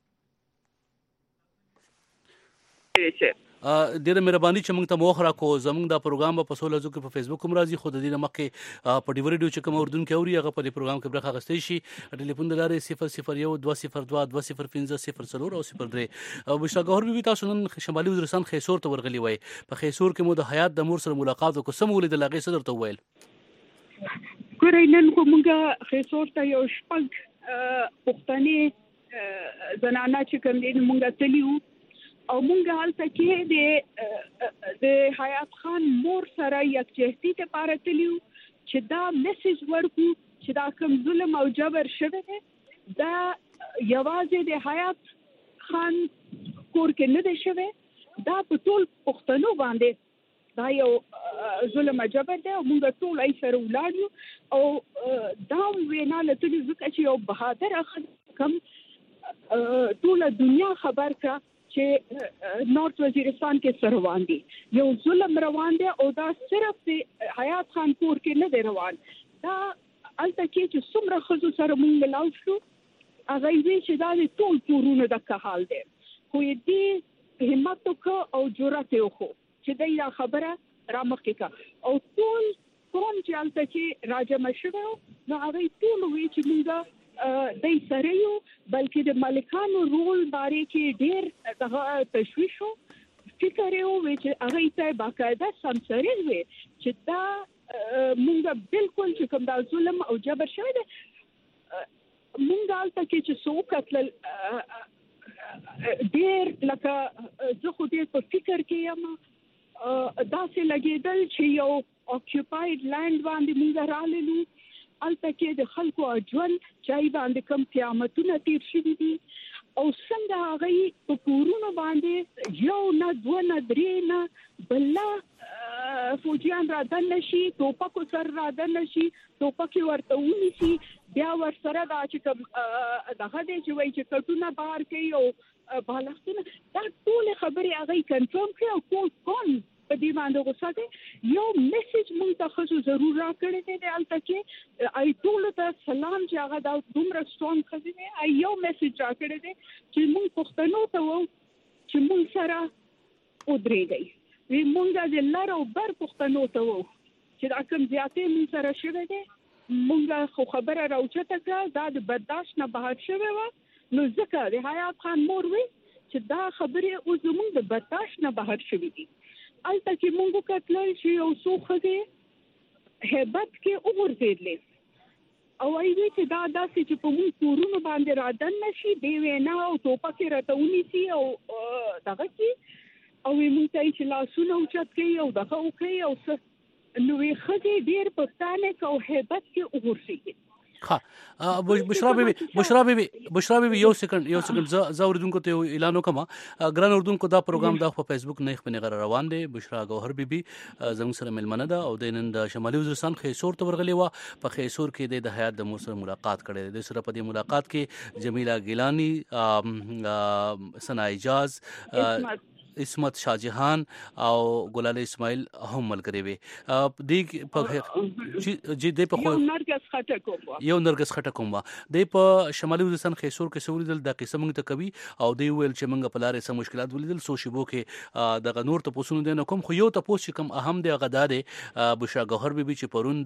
ډیره مهرباني چې موږ ته موخه راکو زموږ دا پروګرام په سوله ځکه په فیسبوک هم راځي خو د دې مخکې په ډیو ریډیو چې کوم اردن کې اوري هغه په دې پروګرام کې برخه اخیستي شي. ټلیفون د لارې 001 202 205 04 او 03. بشرا گوهر بیبي تاسو نن شمالي وزیرستان خیسور ته ورغلي وای. په خیسور کې مو د حیات د مور سره ملاقات وکړ. سم ولې د لاغې صدر ته ویل ګورئ نن کومه خیسور ته یو شپږ پښتني زنانه چې کوم دې مونږ تلیو او مونږ حالته کې د حیات خان مور سره یکجهتي ته پاره تلیو چې دا میسج ورکو چې دا کوم ظلم او جبر شوی دی دا یوازې د حیات خان کور کې نه دی شوی دا په ټول پښتنو باندې دا یو ظلم او جبر دی او مونږ ټول یې سره ولاړو او دا وینا لته ځکه چې یو بهادر کم ټول دنیا خبر کا چې نورث وزیرستان کې سروان دي یو ظلم روان دي او دا صرف د حیات خان کور کې نه دی روان دا الته کې چې څومره خزو سره مونږ لاو شو هغه یې چې دا ټول کورونه د حال دي خو دې همت او جرأت وکړو چې دا خبره رامخکې کا او ټول کوم چې الته کې راجم شوه نو هغه ټول وی چې موږ دای سره یو بلکې د مالکانو رول باره کې ډېر تشویش او فکر یو چې هغه ته باقاعده سمسري وي چې دا موږ بالکل چې کوم دا ظلم او جبر شوی دی موږ البته چې څوک کتل ډېر لکه زه خو دې په فکر کې یم داسې لګېدل چې یو اکیوپاید لند باندې موږ راللو البته کې د خلکو ژوند چای باندې کم قیامتونه تیر شوي دي او څنګه هغه په کورونو باندې یو نه دوه نه درې نه بله فوجیان را دننه شي ټوپکو سره را دننه شي ټوپکې ورته ونیسي بیا ورسره دا چې کوم دغه دی چې وایي چې کټونه بهر کوي او بالښتونه دا ټولې خبرې هغه کنفرم کړي او کون په دې باندې غوسه دي یو میسج مونږ ته خو ضرور راکړی دی البته کې ای ټول ته سلام چې هغه دا دومره سترونګ خزینه ای یو میسج راکړی دی چې مونږ پښتنو ته وو چې مونږ سره ودرېږي وی مونږ د لار او بر پښتنو ته وو چې دا کوم زیاتې مونږ سره شوه دی مونږ خو خبره راوچته کړه دا د برداشت نه بهر شوه و نو ځکه د حیات خان مور وی چې دا خبره اوس مونږ د برداشت نه بهر شوه دي البته چې مونږ کتل چې یو څو خدي hebat کې وګرځېدلې او ایوي چې دا داسې چې په مونږ کورونو باندې رادن نشي دی وینا او ټوپکې راتونی سي او دغه چې او مونږ ته چې لاسونه اوچت کوي او دغه کوي او نو خدي ډیر پښتانه کو hebat کې وګرځېږي ها بشرا بیبي یو سکند ز اوردونکو ته اعلان وکم ګران اوردونکو دا پروګرام د په فیسبوک نه خپل روان دی. بشرا گوهر بیبي زموږ سره ملمنه ده او د نن د شمالي وزیرستان خیسور ته ورغلی و. په خیسور کې د حیات د مور سره ملاقات کړي. د سره په دې ملاقات کې جمیله ګیلانی، ثنا اجاز، اسمت شاهجهان او ګلال اسماعیل هم ملګری وي. د په یو نرګس خټکوم د په شمالي وزیرستان خیسور کې سوریدل د قسم موږ ته کوي او دی ویل چې موږ په لارې سم مشکلات ولیدل. سو شیبو کې د نور ته پوسونه دي نه کوم، خو یو ته پوس چې کوم اهم دی هغه دا دی بشرا گوهر بیبي چې پرون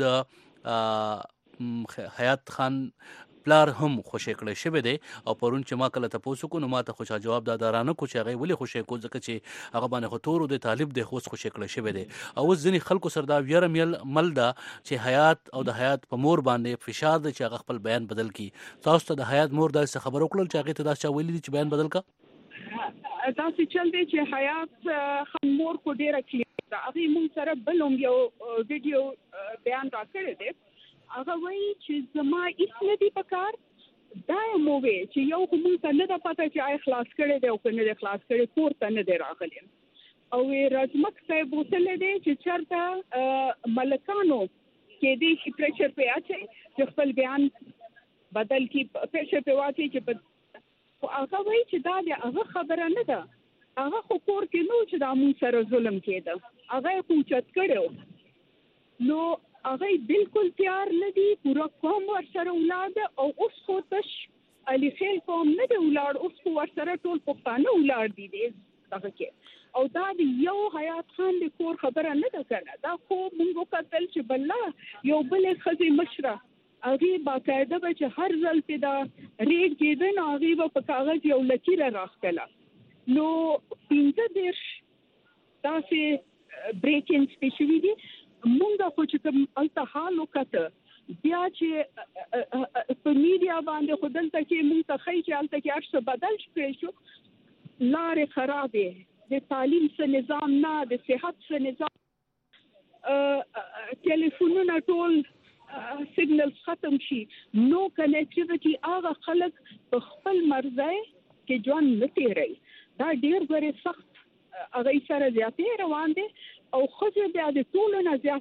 د حیات خان پلار هم خوشی کړی شوی دی او پرون چې ما کله تاسو کو نو ما ته خوشا جواب دادارانه کو چې هغه ولې خوشی کو ځکه چې هغه باندې خطور د طالب د خوش خوشی کړی شوی دی. او ځینی خلکو سردا ویره مل دا چې حیات او د حیات په مور باندې فشار دی چې هغه خپل بیان بدل کی. تاسو ته د حیات مور دا خبر وکړل چې هغه ته دا چا ویلي چې بیان بدل کا؟ تاسو چل دی چې حیات خمور کو ډیره کلیئر دا هغه مون سره بلوم یو ویډیو بیان راکړی دی. هغه وایي چې زما هیڅ نه دی پکار، دا مو وی چې یو کوم څه نه ده پته چې آی خلاص کړي دی او کنه دی خلاص کړي، کور ته نه دی راغلی. او رزمک صاحب وصله دی چې چرته ملکانو کې دی چې پریشر په اچي چې خپل بیان بدل کی پریشر په واچي چې هغه وایي چې دا دی هغه خبره نه ده. هغه خو کور کې نو چې دا مون سره ظلم کېده، هغه کوچت کړو نو هغه بالکل تیار نه دي. پورا قوم ورسره ولاد او اوس خو تش علي خیل قوم نه دی ولاد، اوس خو ورسره ټول پښتانه ولاد دي دغه کې. او دا یو حیات خان د کور خبره نه ده کنه، دا خو موږ کتل چې بل یو بل خزي مشره هغه باقاعده به چې هر ځل په دا ریډ کېده نو هغه په کاغذ یو لکیر راخلا نو 15 تاسو بریکینګ سپیشلی دي. مونږه خو چې کوم الته حال وکړه بیا چې په میډیا باندې خودل ته کې مونږ ته خی چې الته کې هر څه بدل شو، لارې خرابې، د تعلیم څخه نظام نه، د صحت څخه نظام، ټلیفونونه ټول سیګنل ختم شي، نو کنیکټیویټي. هغه خلک په خپل مرزه کې ژوند نه تیری. دا ډیر غوړې سخت هغه سره زیاتې روان دي او خو بیا د ټولو نه زیات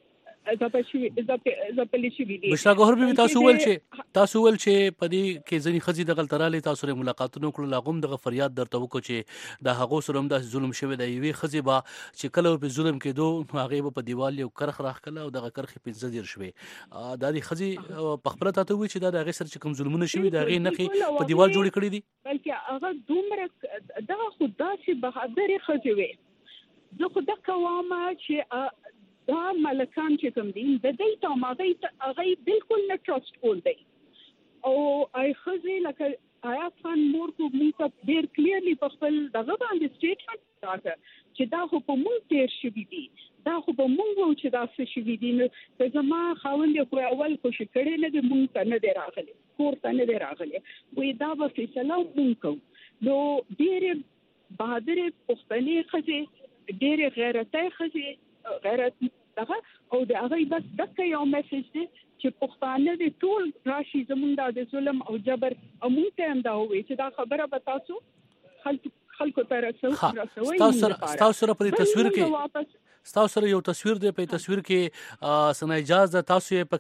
زپلی شي دي. بشرا گوهر بیبي تاسو ول چې پدې کې ځنی خزي د غلطراله تاسو سره ملاقاتونه کړل، هغه دغه فریاد درته وکړو چې د هغه سره هم د ظلم شوی دی. وی خزي با چې کله په ظلم کېدو هغه په دیوال یو کرخ راخ کله او دغه کرخ 15 دیر شوی. د دې خزي په خبره تاسو وی چې د هغه سره چې کوم ظلمونه شوی د هغه نخي په دیوال جوړ کړی دي، بلکې هغه دومره دا خدا چې بهادر خزي وي. زه خو دا کوم چې دا ملکان چې کوم دي د دې ته ماغه هغه بالکل نه ټرست کول دي. او اي خزي لکه حیات خان مور کو موږ ډیر کلیرلی په خپل دغه باندې سټیټمنټ راکړ چې دا خو په موږ تیر شوی دي، دا خو په موږ چې دا څه شوی دي. نو ته زما خاوند خو اول کوشش کړي نه دي، موږ ته نه دی راغلي، کور ته نه دی راغلي، وې دا به فیصله موږ کوو. نو ډیر بهادر پښتني خزي، ډیر غیرتي خزي، غیرت دغه او د هغه بس دغه یو میسج دی چې پښتانه د ټول راشي زمونږ د ظلم او جبر او موږ ته هم دا وایي چې دا خبره به تاسو خلکو ته رسوي. تاسو سره په تصویر کې تاسو سره یو تصویر دی، په تصویر کې ثنا اجاز تاسو یې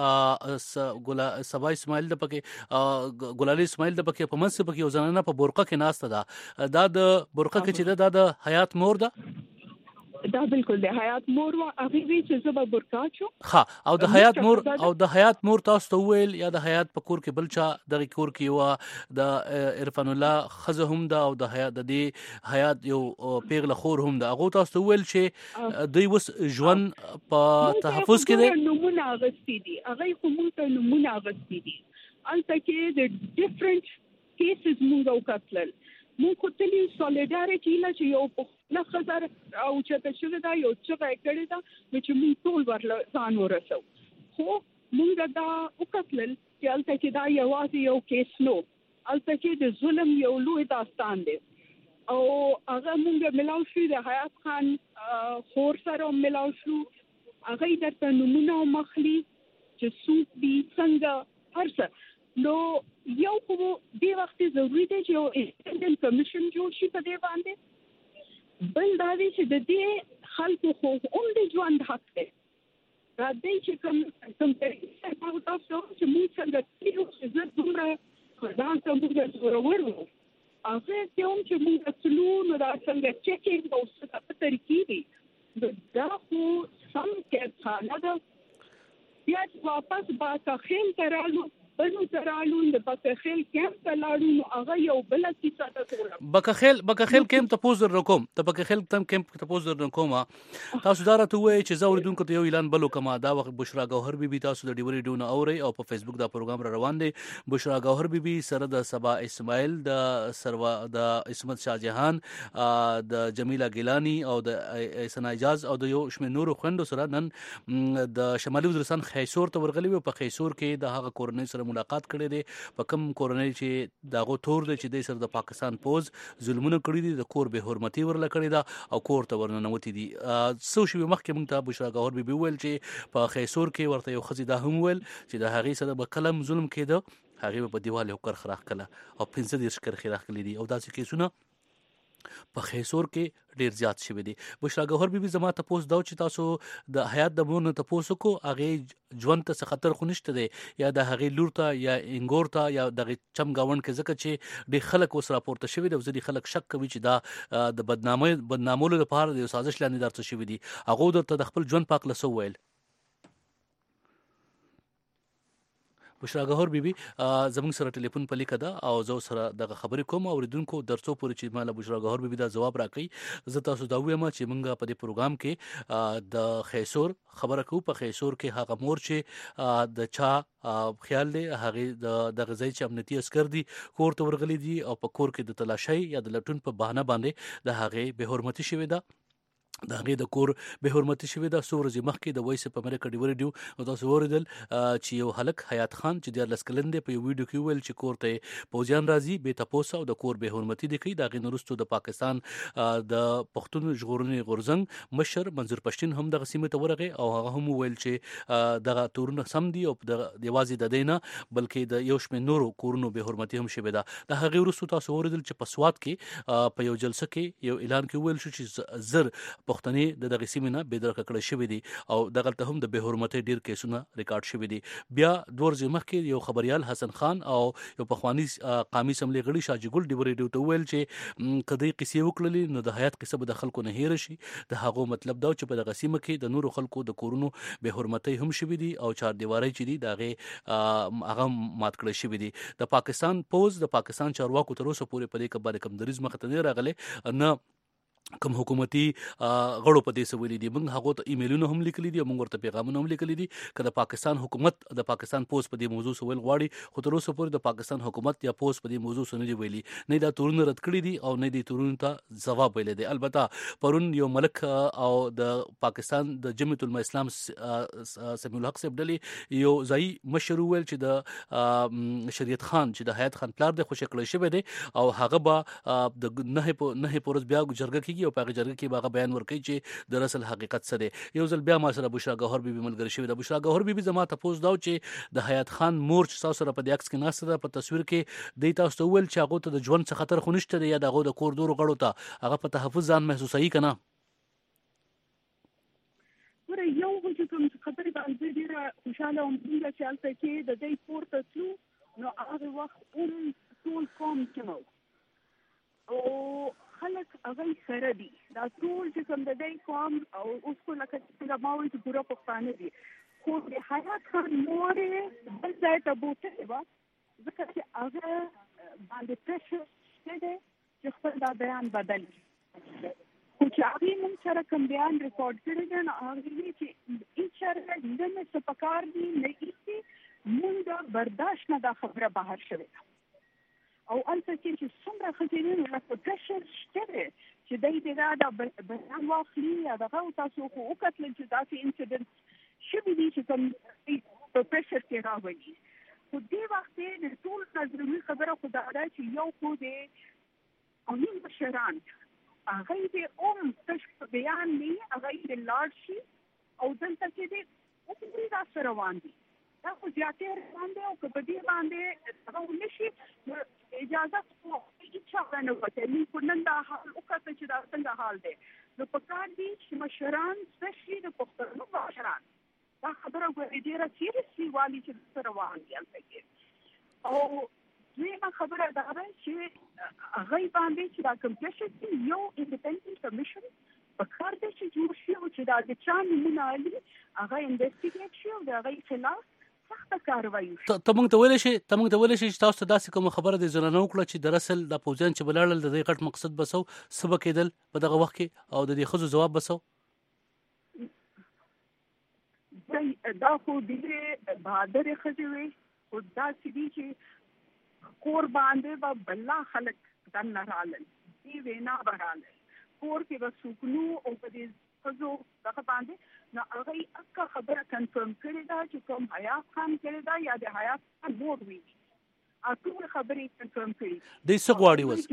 پکې سبا اسماعیل د پکې ګلالي اسماعیل د پکې په منځ پکې یو زنانه په برقه کې ناشته ده. دا د برقه کې چې دا د حیات مور ده، دا بالکل د حیات مور وا هغه وی چې زبا برکا شو. ها او د حیات مور تاسو ته ویل یا د حیات په کور کې بلچا د کور کې وا د عرفان الله خزه هم دا او د حیات د دې حیات یو پیغله خور هم دا. هغه تاسو ته ویل چې دوی وس ژوند په تحفظ کې دي، نمونه غوستي دي، هغه کومه ته نمونه غوستي دي. البته کې د ډیفرنٹ کیسز موږ وکړل. موږ کتلی سولیډاریټي نه چې یو په خزر او چې شوه دا یو چې کړی دا چې موږ ټول ورل ځان ورسو. خو موږ دا وکړل چې البته کې دا یوازې یو کیس نو، البته کې د ظلم یو لوی داستان دی. او هغه موږ ملاو شو د حیات خان خور سره ملاو شو، هغه درته نمونه مخلي چې څوک دي څنګه هرڅه نو یو خو دې وخت ضروري دی چې یو انډیپندنت کمیشن جوړ شي په دې باندې بل دا دی چې د دې خلکو خو هم د ژوند حق دی را دی چې کوم طریقې تاسو چې موږ څنګه کیږو چې زه دومره ځان ته موږ ورورو هغه کوم چې موږ څلور نو دا څنګه چیکینګ او څه په طریقې دي دا خو سم کې خانه ده بیا واپس باکخیل ترالو بنو ترالو د باکخیل کیمپ ته لاړو نو هغه یو بل کیسه ده باکخیل کیمپ ته پوز رقم ته باکخیل کیمپ ته پوز رقم تاسو دا راته وایي چې زوریدونکو ته یو اعلان بلو کما دا وخت بشرا ګوهر بیبي تاسو د ډیوري ډونه اوري او په فیسبوک دا پروګرام را روان دی بشرا ګوهر بیبي سره د سبا اسماعیل د سروا د اسمت شاه جهان د جمیله ګیلانی او د سنا اجاز او د یو شمه نور خوندو سره نن د شمالي وزیرستان خیسور ته ورغلی و په خیسور کې د هغه کورنۍ سره ملاقات کړي دي په کوم کورنۍ چې داغه تور دی چې د سر د پاکستان پوز ظلمونه کړی دي د کور به حرمتي ورل کړی دا او کور ته ورننوتی دي سو شی مخکې مونږ ته بشرا ګوهر بیبي ویل چې په خیسور کې ورته یو خزي دا هم ویل چې د هغه سره به قلم ظلم کېده هغه په دیواله وکړ خراخ کله او 15 شکر خراخ کړی دي او داسې کیسونه په خیسور کې ډیر زیات شوی دي بشرا ګوهر بیبي زما ته پوس دا چې تاسو د حیات د مون ته پوسو کو هغه ژوند ته خطر خو نشته دی یا د هغه لور ته یا انګور ته یا د چم گاوند کې ځکه چې د خلک اوس راپورته شوی د ځدي خلک شک کوي چې دا د بدنامولو لپاره د سازش لاندې درته شوی دي هغه درته د خپل ژوند پاک لسو ویل بشرا ګوهر بیبي زموږ سره ټلیفون په لیکه ده او زه سره دغه خبرې کوم او ریدونکو درڅو پورې چې مال بشرا ګوهر بیبي دا جواب راکړي زه تاسو دا وایم چې موږ په دې پروګرام کې د خیسور خبره کوو په خیسور کې هغه مور چې د چا خیال دی هغه د غزای چې امنیتي عسكر دي کور ته ورغلي دي او په کور کې د تلاشي یا د لټون په بهانه باندې د هغه به حرمتي شوی ده د هغه د کور به حرمتي شوی د سورځي مخکې د وایس په امریکا ډیوري ډیو او تاسو ورېدل چې یو هلک حیات خان چې د لسکلند په یو ویډیو کې ویل چې کور ته پوجان راځي به تاسو او د کور به حرمتي دي کوي د غنورستو د پاکستان د پښتون ژغورنې غورزنګ مشر منظور پښتين هم د سیمه ته ورغه او هغه هم ویل چې دغه تورونه سم دي او د دیوازي د دینه بلکې د یو شمه نورو کورونو به حرمتي هم شوی ده د هغه ورستو تاسو ورېدل چې په سواد کې په یو جلسه کې یو اعلان کې ویل شو چې زر پښتني د دغه سیمه نه بدرکه کړی شوی دي او دغه ته هم د به حرمتي ډیر کیسونه ریکارډ شوی دي بیا دور ځمخ کې یو خبريال حسن خان او یو پخوانی قومي سملې غړي شاجي ګل ډیوري ډیو ته ویل چې کدی قصې وکړلې نو د حیات قصه به د خلکو نه هیر شي د هغه مطلب دا چې په دغه سیمه کې د نورو خلکو د کورونو به حرمتي هم شوی دي او چار دیواري چې دي دغه هغه مات کړی شوی دي د پاکستان پوز د پاکستان چارواکو تر اوسه پورې په دې کې باندې کم دریز مخ ته نه راغله نه کوم حکومتي غړو په دې سویلې دي موږ هغه ته ایمیلونه هم لیکلي دي موږ ورته پیغامونه هم لیکلي دي کله پاکستان حکومت د پاکستان پوز په دې موضوع سویل غواړي خو تر اوسه پورې د پاکستان حکومت یا پوز په دې موضوع سره نه ویلي نه دا تورونه رد کړی دي او نه دي تورونه ته جواب ویل دي البته پرون یو ملک او د پاکستان د جمعیت العلماء اسلام سمیع الحق صاحب ډلې یو ځای مشر ویل چې د شریعت خان چې د حیات خان پلار د خوشی کړی شوی دی او هغه به د نه پورز بیا جرګه کې او په جرګه کې باغ بیان ورکړي چې د اصل حقیقت څه دی یو ځل بیا ما سره بشرا ګوهر بیبي ملګری شوی د بشرا ګوهر بیبي زما ته پوس داو چې د حیات خان مور چې تاسو سره په دې عکس کې ناسره په تصویر کې د تاسو ویل چې هغه ته د ژوند څخه خطر خونشته دی یا دغه د کور دور غړو ته هغه په تحفظ ځان محسوسایي کنه ور یو چې کوم خبرې باندې ډیره خوشاله وم چې حالت کې د دې پورته تلو نو هغه وخت ټول کوم چې او خلک هغه سره دي دا ټول چې کوم د دې قوم او اوس کو لکه څنګه ما وایي چې پورا پښتانه دي خو د حیات خان مور بل ځای ته بوته و ځکه چې هغه باندې پرشر شته چې خپل دا بیان بدل خو چې هغه موږ سره کوم بیان ریکارډ کړی دی نو هغه چې انشاءالله د نن څه پکار دي نه کیږي موږ برداشت نه دا خبره بهر شوه او البته چې څومره خزینه راته پرشر شته چې دای دا بیان واخلي یا دا تاسو خو وکړل چې دا انسیډنټ شوی دي چې کوم په پرشر کې راوړي خو دې وخت د ټول نظري خبره خدای چې یو خو دې امین بشران هغه دې تش بیان نه هغه دې لاړ شي او دلته کې دې او دې دا سره روان دي دا خو زیاتې باندې او په دې باندې هغه نشي اجازه خو هیڅ نه وته نو کولن دا حال او کته چې دا څنګه حال دی نو په کار دي چې مشران سشي د پښتنو مشران دا خبره غوړي ډیره سیریسلی والی چې روان دي البته او دویمه خبره دا ده چې هغه باندې چې دا کمپلیشن یو انډیپندنت کمیشن په کار دي چې جوړ شي او چې دا د چا نمونه علي هغه انویسټیګیټ شي او دا هغه خلاف سخته کاروایی وشي. ته موږ ته ویل شي چې تاسو داسې کوم خبره د زنانو کړه چې در اصل د پوزیان چې بلاړل د دې غټ مقصد بسو سبا کېدل په دغه وخت کې او د دې خزو جواب بسو دا خو دې بهادر خزوي او دا چې کور باندې با بلا خلک دن رالل دی وینا برال کور کې وسوکنو او په دې خزو دغه باندې نو هغه اکه خبره کنفرم کړی دا چې کوم حیات خان کړی دا یا د حیات خان بورډ وی اټول خبرې کنفرم کړی د څه غواړي وس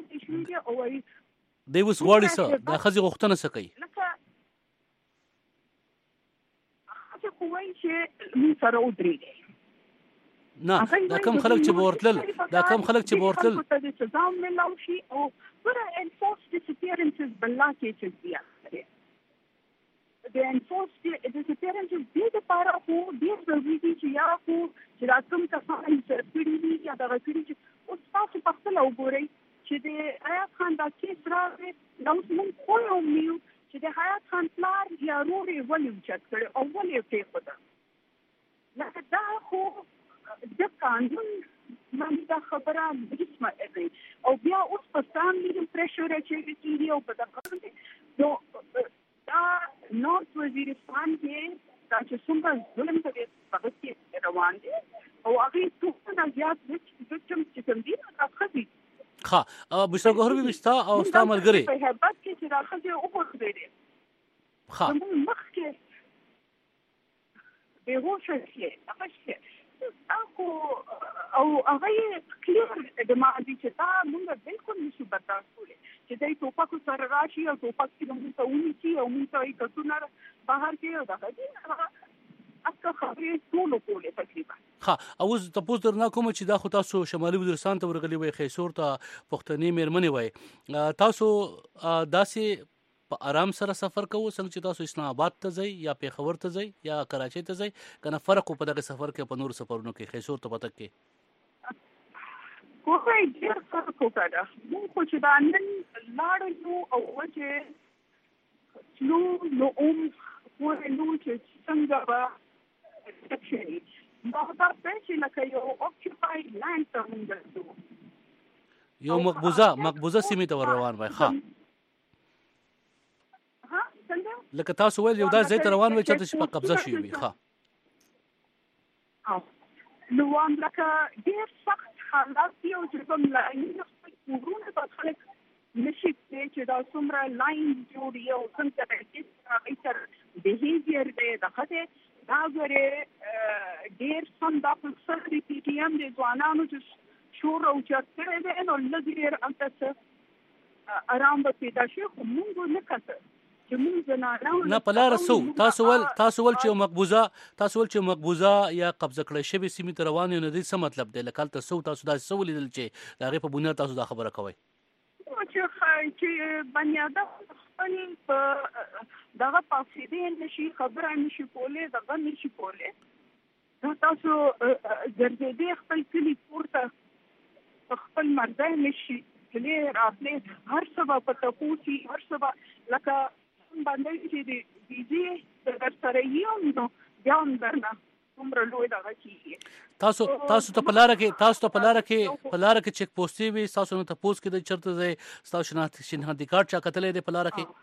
د وس غواړي څه د خزي غوښتنه څه کوي چې کوی چې می سره ودرېږي نه دا کوم خلک چې بورتل د سزا ملو شي او ورا انفورس ډیسپیرنسز بلا کې چې بیا د انفورس ډیسپیرنسز دې لپاره خو ډېر ضروري دي چې یا خو چې راتم کسان سرپړي دي یا دغه کړي چې اوس تاسو په خپل وګورئ چې د حیات خان دا کیس راغی نو موږ خو یو نیو چې د حیات خان پلار یا روري ولې چت کړي او ولې په خدا لکه دا خو د قانون باندې دا خبره هیڅ ما او بیا اوس په فاميلي پريشر چې کیږي او په دغه نو دا نورث وزیرستان کې دا چې څومره ظلم کوي په دې روان دي او هغه څومره زیات وکټم چې کوم دي راځي ها بشرا ګهر به مستا او ستا ملګری په هبت کې چې راځي او په دې ها مخ کې به هوښ شي هغه او هغه کلیر د ماضي چې دا موږ بالکل نشو برداشت کولی چې دای ټوپک سره راشي او ټوپک کې موږ ته ونیسي او موږ ته یې کتونه بهر کې او دا دي اکه خبرې ټول کولې تقریبا ها اوس تاسو درنه کوم چې دا خو تاسو شمالي وزیرستان ته ورغلي وای خیسور ته پښتني مېرمنې وای تاسو داسې په آرام سره سفر کوو څنګه چې تاسو اسلام آباد ته ځئ یا پیښور ته ځئ یا کراچۍ ته ځئ کنه فرق په دغه سفر کې په نور سفرونو کې خیسور ته پته کې کوی ډیر فرق وکړه موږ خو چې دا نن لاړو او چې نو چې څنګه به تکشي دا چې لکه یو اوکيپاید لانډ ته موږ یو مقبوضه سیمه ته روان وای ښه لکه تاسو ول یو دا ځای ته روان وای چې په قبضه شي وي ښه نو وان لکه ډیر سخت حالات دی او چې کوم لاین ورونه په خلک نشي چې دا څومره لاین جوړي او څنګه چې تر بیهیویر دی دغه دا غره ډیر سم دا په سری پی ټی ایم د ځوانانو چې شور او چرته دی نو لږ انت آرام به پیدا شي خو موږ نه کته نه پلار سو تاسو ول چې مقبوضه یا قبضه کړی شوی سیمه ته روان نه دي څه مطلب دی لکه تاسو دا سو لیدل چې دا غي په بنیاد تاسو دا خبره کوي چې بنیاد خپل دغه پاسې نشي خبره نشي کولای دغه نشي کولای تاسو ګرځېدي خپل کلی پورته خپل مرزه نشي کلی راتلې هر څه په تاسو هر څه لکه باندې چې دې د سره یو نو بیا درنه عمر لوی دغه کیږي تاسو ته پلاره کې چک پوسټي وي تاسو نو ته پوس کې د چرته ځای تاسو شناختی کارت چا کتلې د پلاره کې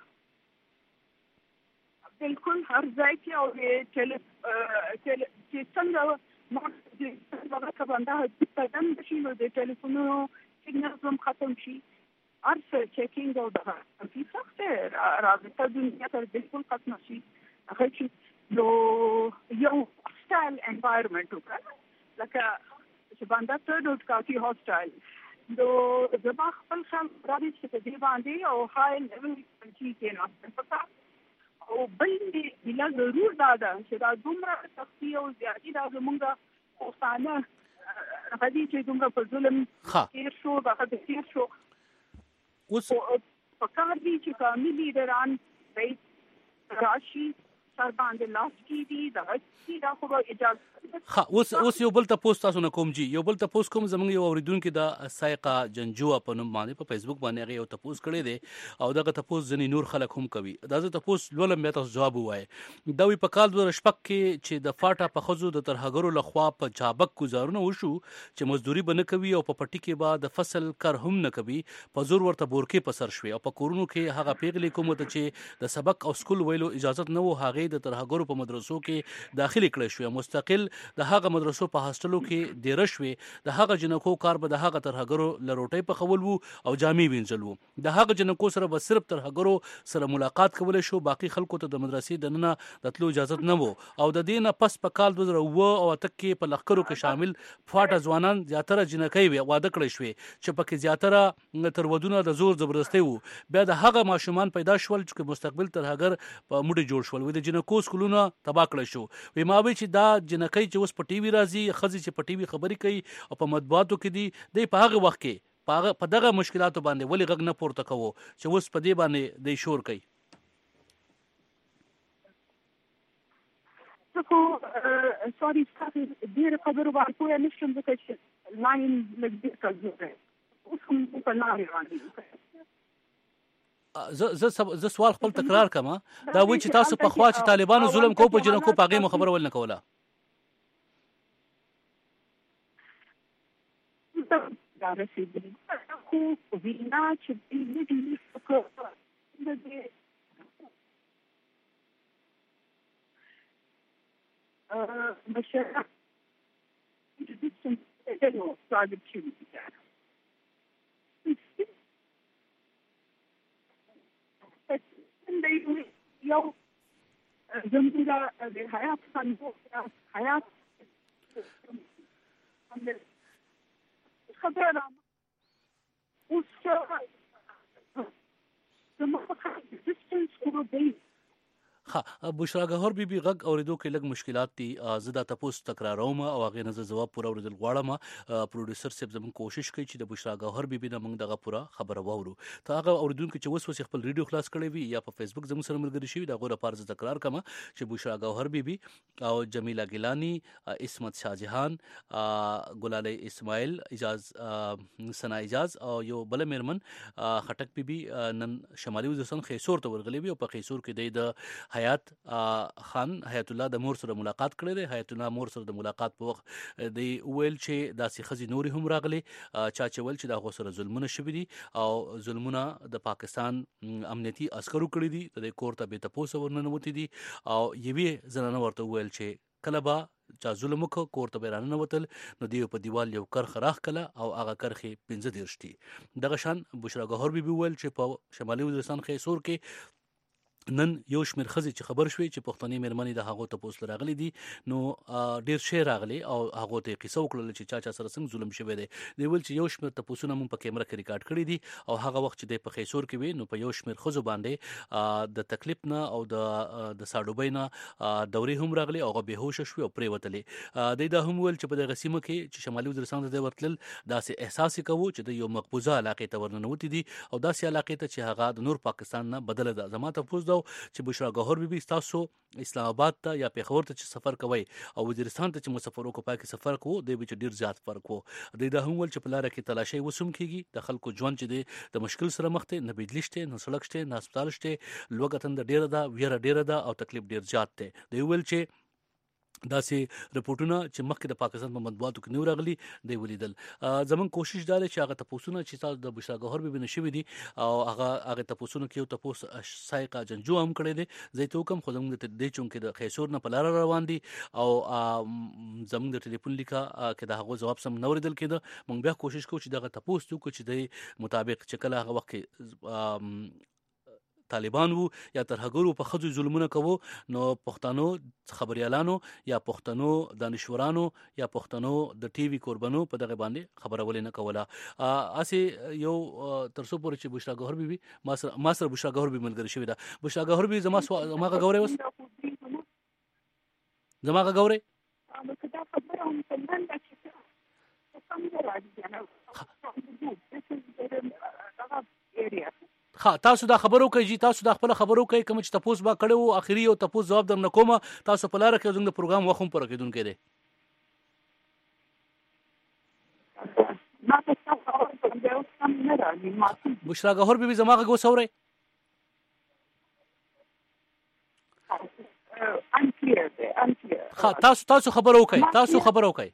بالکل هر ځای کې او چې څنګه نو د باندې د دم شي نو د ټلیفونو سیګنال هم ختم شي ارسل چیکینګ او دا په څه رابطه دنیا ته بالکل ختم شي هغه چې نو یو هوستایل انوایرنمنت وکړه لکه چې باندې ته ډوټ کافي هوستایل نو زما خپل خپل راځي چې په دې باندې او هاي لیول کې نه پتا او بل بلا ضرور دا چې دا دومره سختي او زیاتی دا زمونږ پښتانه هدي چې دومره په ظلم تیر شو دا تیر شو اوس په کار دي چې قومي لیډران د راشي سر باندې لاس کې دي دا خو اجازه اوس یو بل تاسو تاسو نه کوم جی یو بل تاسو کوم زمونږ یو اوریدونکو د سایقه جنجو په نوم باندې په فیسبوک باندې هغه یو تاسو کړی دی او دغه تاسو ځنی نور خلک هم کوي دا زه تاسو لولم بیا تاسو جواب وایي دا وی په کال 2016 کې چې د فاټا په خزو د ترهګرو لخوا په چابک گزارونه وشو چې مزدوري بنه کوي او په پټي کې بعد فصل کار هم نه کوي په زور ورته بورکې په سر شوي او په کورونو کې هغه پیغلې کوم ته چې د سبق او سکول ویلو اجازه نه وو هغه د ترهګرو په مدرسو کې داخلي کړی شو مستقل د هغه مدرسو په هاستلو کې ډیر شوي د هغه جنکو کار به د هغه ترهګرو لروټي په خول وو او جامې وینځل وو د هغه جنکو سره به صرف ترهګرو سره ملاقات کولای شو باقي خلکو ته د مدرسې د ننه د تلو اجازه نه وو او د دینه پس په کال 2009 او تک کې په لخرو کې شامل فاټا ځوانان زیاتره جنکۍ واده کړی شوي چې پکې زیاتره تر ودونه د زور زبردستي وو بیا د هغه ماشومان پیدا شول چې مستقبل ترهګر په موډي جوړ شول د جنکو سکولونه تبا کړی شو وی ما وی چې دا جنکۍ چې اوس په ټي وي راځي خزي چې په ټي وي خبرې کوي او په مطبوعاتو کې دي د په هغه وخت کې په دغه مشکلاتو باندې ولې غږ نه پورته کوو چې اوس په دې باندې د شور کوي سوري تاسو ډیر خبرو باندې نشم ځکه چې لاین لګ ډیر کړو اوس هم په لارې باندې زه سوال خپل تکرار کما دا وایي چې تاسو په خوا چې طالبانو ظلم کو په جنکو پاغه مو خبر ول نه کوله دا رسیدلی خو وینا چې دې فکر بشرا دې څه نو ثابت شي یو زموږ د حیات څنګه حیات خبره اوس زموږ ډیسټنس کوو بشرا گهر بیبي غږ اوریدو کې لږ مشکلات دي زدا تاسو تکراروم او هغه نه جواب پوره اوریدل غواړم پروډوسر صاحب زموږ کوشش کوي چې د بشرا گهر بیبي نه موږ دغه پوره خبره واورو ته هغه اوریدونکو چې وس خپل ریډیو خلاص کړی وي یا په فیسبوک زموږ سره ملګری شي دا غوړه پارز تکرار کما چې بشرا گهر بیبي او جمیله ګیلانی اسمت شاهجهان ګلاله اسماعیل اجاز سنا اجاز او یو بل میرمن خټک بیبي نن شمالي وزیرستان خیسور ته ورغلي وي او په خیسور کې د حیات خان حیات الله د مور سره ملاقات کړی دی حیات الله مور سره د ملاقات په وخت دی ویل چې داسې خزي نوري هم راغلي چا چې ول چې دا غو سره ظلمونه شوي دي او ظلمونه د پاکستان امنیتي عسکرو کړی دي د کور ته به تاسو ورننه وتی دي او یوي زنانه ورته ویل چې کله با چا ظلم وکړ کور ته بیرانه نه وتل نو دیو په دیوال یو کرخ راخ کله او هغه کرخي 15 درشتي دغه شان بشرا گهر بي ویل چې په شمالي وزیرستان خیسور کې نن یو شمیر خزي چې خبر شوي چې پښتني مېرمنې د هغه ته پوسټ راغلي دي نو ډیر شی راغلي او هغه ته قصه وکړل چې چا سره څنګه ظلم شوی دی دی ول چې یو شمیر تاسو نه مون په کیمرا کې ریکارډ کړی دي او هغه وخت چې د په خیسور کې وي نو په یو شمیر خزو باندې د تکلیف نه او د ساډوبۍ نه دوري هم راغلي او به هوش شوي او پرې وتلې د هم ول چې په دغه سیمه کې چې شمالي وزیرستان ته ورتل داسې احساس کوو چې د یو مقبوضه علاقې ته ورننوتی دي او داسې علاقې ته چې هغه د نور پاکستان نه بدله ده زموږ تاسو چې بشرا گهر بیبي تاسو اسلام آباد ته یا پیښور ته چې سفر کوي او وزیرستان ته چې مسافر وکړي پاکي سفر کوو د به ډیر زیات فرق وو د هم ول چې په لار کې تلاشي وسوم کیږي د خلکو ژوند چې د مشکل سره مخ ته نه بجلیشته نه سړک شته نه هسپتال شته لوګتن د ډیره ده ویره ډیره ده او تکلیف ډیر زیات دی د ویل چې داسې رپورټونه چې مخکې د پاکستان په مطبوعاتو کې نو راغلي دی ولیدل زمون کوشش دا چې هغه تاسو چې تاسو د بشرا گهر به نشوي دي او هغه تاسو کې یو تاسو سایقه جنجو هم کړی دی زه ته کوم خو زموږ ته د چونکې د خیسور نه په لار روان دي او زموږ د ټلیفون لیکا کې د هغه جواب سم نوریدل کېده مونږ بیا کوشش کوو چې دغه تاسو چې د مطابق چې کله هغه وخت طالبان وو یا ترهګرو په خځو ظلمونه کوو نو پښتنو خبريالانو یا پښتنو دانشورانو یا پښتنو د ټي وي قربانو په دغه باندې خبرولې نه کوله. اسی یو ترسو پورې چې بشرا ګوهر بي ما سره بشرا ګوهر بي ملګری شوی دا. بشرا ګوهر بي زماغه ګورې وس زماغه ګورې تاسو دا خبرو کوي تاسو دا خپل خبرو کوي کوم چې تاسو با کړو اخري او تاسو جواب درنه کوم تاسو په لار کې زموږ پروګرام وخم پر کېدون کړي. بشرا ګوهر بي زماغه ګو سورې تاسو خبرو کوي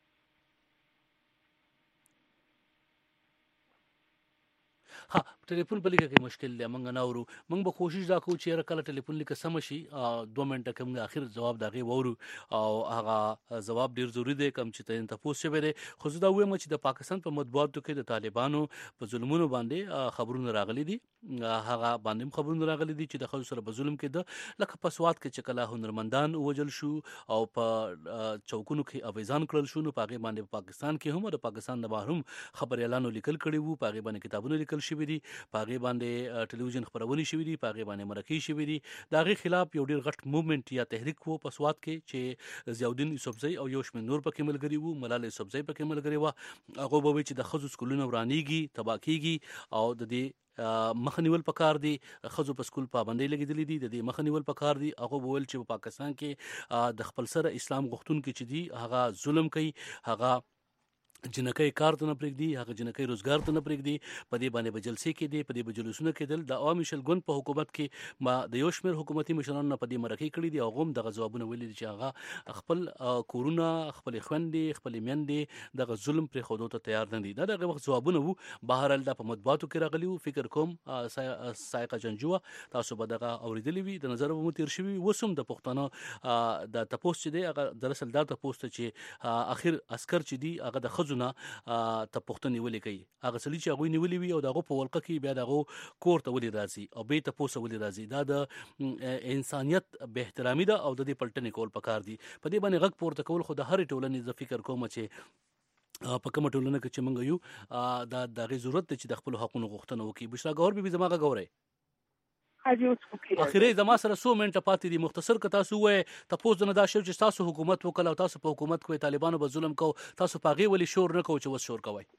ها ټلیفون په لیکه کې مشکل دی مونږ نه اورو مونږ به کوشش دا کوو چې کله ټلیفون لیکه سم شي 2 منټه کوم اخر جواب داغه وورو او هغه جواب ډیر ضروری دی کوم چې تاسو شوی دی خو زه دا وایم چې د پاکستان په مطبوعاتو کې د طالبانو په ظلمونو باندې خبرونه راغلي دي هغه باندې خبرونه راغلي دي چې د خلکو سره په ظلم کې لکه په سواد کې چې کله هنرمندان وجل شو او په چوکونو کې اویزان کړل شو نو پاګې باندې پاکستان کې هم د پاکستان د بهر هم خبريالانو لیکل کړي وو پاګې باندې کتابونه لیکل شوی دي پاګې باندې ټلویزیون خبرونه شوی دي پاګې باندې مرکې شوی دي داغه خلاف یو ډیر غټ موومېنټ یا تحریک وو په سواد کې چې ضیاءالدین یوسفزئی او یو شمن نور پکې ملګری وو ملال یوسفزئی پکې ملګری وو هغه به چې د خزو سکولونو ورانیږي تباکیږي او د دې مخنیول پکار دي خزو په سکول پابندۍ لګیدلې دي د دې مخنیول پکار دي هغه بول چې په پاکستان کې د خپل سره اسلام غوښتون کې چې دي هغه ظلم کوي هغه جنکې کار ته نه پرېږدي هغه جنکې روزګار ته نه پرېږدي په دې باندې به جلسې کې دي په دې به جلوسونه کېدل د عوامي شلګون په حکومت کې ما د یو شمېر حکومتي مشرانو نه په دې مرکې کړي دي او هم دغه ځوابونه ویلي دي چې هغه خپل کورونه خپل خويندې خپل میندې دغه ظلم پرې خودو ته تیار نه دي دا دغه وخت ځوابونه وو بهرحال د په مطبوعاتو کې راغلي وو فکر کوم سایقه جنجوه تاسو به دغه اوریدلی وي د نظر به تیر شوی وسوم د پښتنو د تپوس چې دی هغه دراصل دا تپوس ته چې اخر عسكر چې دی هغه د خزونه ته پښتني ولې کوي هغه سړي چې هغه نیولې وي او دغه په ولقه کې بیا دغه کور ته ولې راځي او به ته پوسه ولې راځي دا د انسانيت به احترامي ده او د دې پلټنې کول پکار دي په دې باندې غږ پورته کول خو د هر ټولنې ز فکر کوم چې په کومه ټولنه کې چې مونږ یو دا دغه ضرورت چې د خپل حقوقو غوښتنه وکړي بشرا ګور به زماغه ګوري اخیری زما سره 100 منټه پاتې دي مختصر ک تاسو وې تاسو نه دا شو چې تاسو حکومت وکړه او تاسو په حکومت کې طالبانو به ظلم کو تاسو پاغي ولی شور نه کو چې وس شور کوي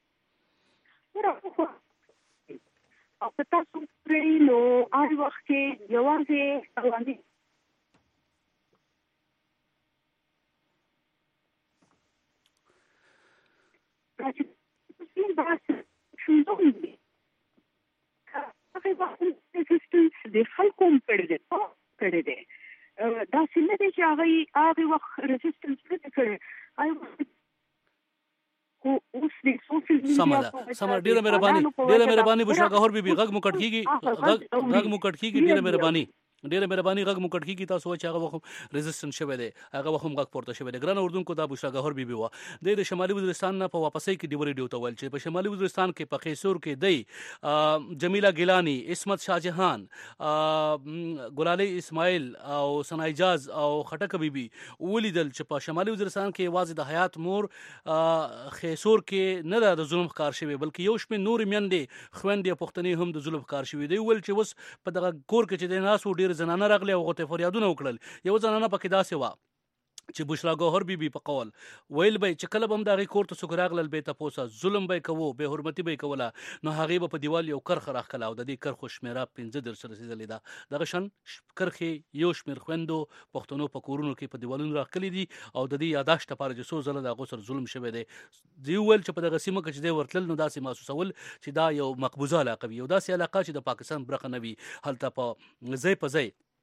او تاسو پرې نو هر وخت کې یوازې باندې د خلکو کړي دي دا څنګه دي چې هغه وخت ریزिस्टنس نه کړي سمه ډیره مهرباني بشرا ګوهر بي غږ مو کټ کیږي ډیره مهرباني غږ مو کټ کیږي تاسو چې هغه وخت ریزिस्टنس شوه دي هغه وخت غږ پورته شوه دي ګران اردن کو دا بشرا ګوهر بي و د شمالي وزیرستان نه په واپسې کې دی ریډیو ته ول چې په شمالي وزیرستان کې په خیسور کې دی جمیله ګیلانی اسمت شاهجهان ګلالي اسماعیل او ثنا اجاز او خټک بیبي ولیدل چې په شمالي وزیرستان کې واځي د حیات مور خیسور کې نه د ظلم ښکار شوی بلکې یو شمه نور میندې خويندې پښتنې هم د ظلم ښکار شوی دی ول چې وس په دغه کور کې چې د ناسو ډیر زنانه راغلي او غوته فریادونه وکړل یو زنانه پکې داسې وا چې بشرا ګوهر بي په قول ویل به چې کله بم دغه کور ته سګراغلل به تاسو ظلم به کوو به حرمتي به کوله نو هغه په دیوال یو کرخ راخلا او د دې کرخ شمیره 15 درصد رسیدلې ده دغه شن کرخي یو شمیر خويندو پښتنو په کورونو کې په دیوالونو راخلي دي او د دې یاداشت لپاره چې سو زله د غوسر ظلم شوه دی ول چې په دغه سیمه کې چې ورتل نو داسې محسوسول چې دا یو مقبوضه علاقه وي او داسې علاقه چې د پاکستان برخه نه وي هلته په ځای په ځای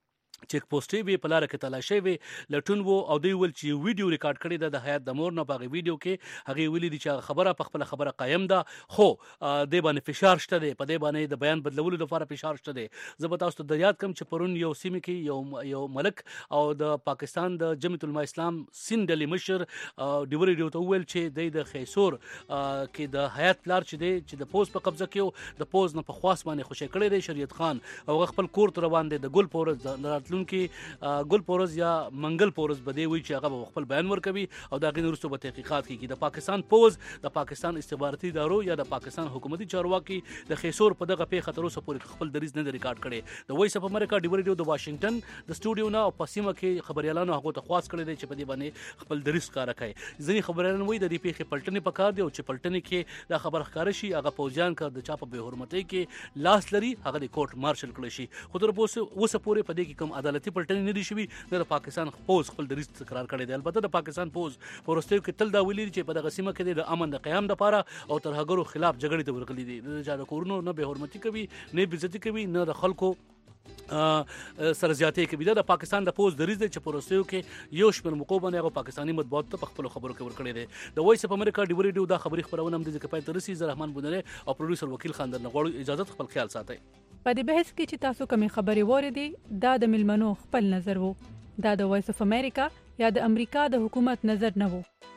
چیک پوسټي وی پلار کې تلاشي وی لټون وو او دوی ول چې ویډیو ریکارډ کړی د حیات د مور نه په ویډیو کې هغه ویلي دي چې خبره په خپل خبره قائم ده خو د باندې فشار شته دی په دې باندې د بیان بدلولو لپاره فشار شته دی زه به تاسو ته یاد کوم چې پرون یو سیمه کې یو ملک او د پاکستان د جمعیت العلماء اسلام سین ډلې مشر ډیوري ډیو ته ویل چې د خیسور کې د حیات پلار چې د پوز په قبضه کې د پوز نه په خواص باندې خوشی کړی دی شریعت خان او خپل کور ته روان دی د ګل پورز کې ګل پورز یا منګل پورز بده وی چې هغه خپل بیان ورکوي او دا غي وروسته به تحقیقات کوي د پاکستان پوز د پاکستان استخباراتي ادارو یا د پاکستان حکومتي چارواکي د خیسور په دغه پیښه تر اوسه پورې خپل دریز نه ریکارډ کړي د وایس اف امریکا ډیوري د واشنگټن د سټوډیو نه او پسیمه کې خبريالانو هغه ته خواست کړی دی چې په دې باندې خپل دریز کار کوي ځینې خبريالان وایي د دې پیښې پلټنې پکار دی او چې پلټنې کې دا خبر ښکار شي هغه پوجان کا د چا په بے حرمتۍ کې لاس لري هغه د کوټ مارشل کړی شي خو تر اوسه پورې په دې کې کوم عدالتي پلټنې نه دي شوي د پاکستان پوز خپل دریز تکرار کړی دی البته د پاکستان پوز پروستیو کې تل دا ویلي چې په دغه سیمه کې د امن د قیام لپاره او ترهګرو خلاف جګړې ته ورغلي دي د چا د کورونو نه به حرمتي کوي نه بیزتی کوي نه د خلکو سرزیاتي کې د پاکستان د پوز دریز چې پروستیو کې یو شمېر موقع باندې هغه پاکستاني مطبوعات ته خپل خبرو کې ورکړي دي د وایس اف امریکا ډیوري ډیو دا خبري خبرونه هم د ځکه پای ترسي زرحمان بونره او پروډوسر وکیل خاندر نغوړو اجازه خپل خیال ساتي په دې بحث کې چې تاسو کومې خبرې وریدي دا د ملمنو خپل نظر وو دا د وایس اف امریکا یا د امریکا د حکومت نظر نه وو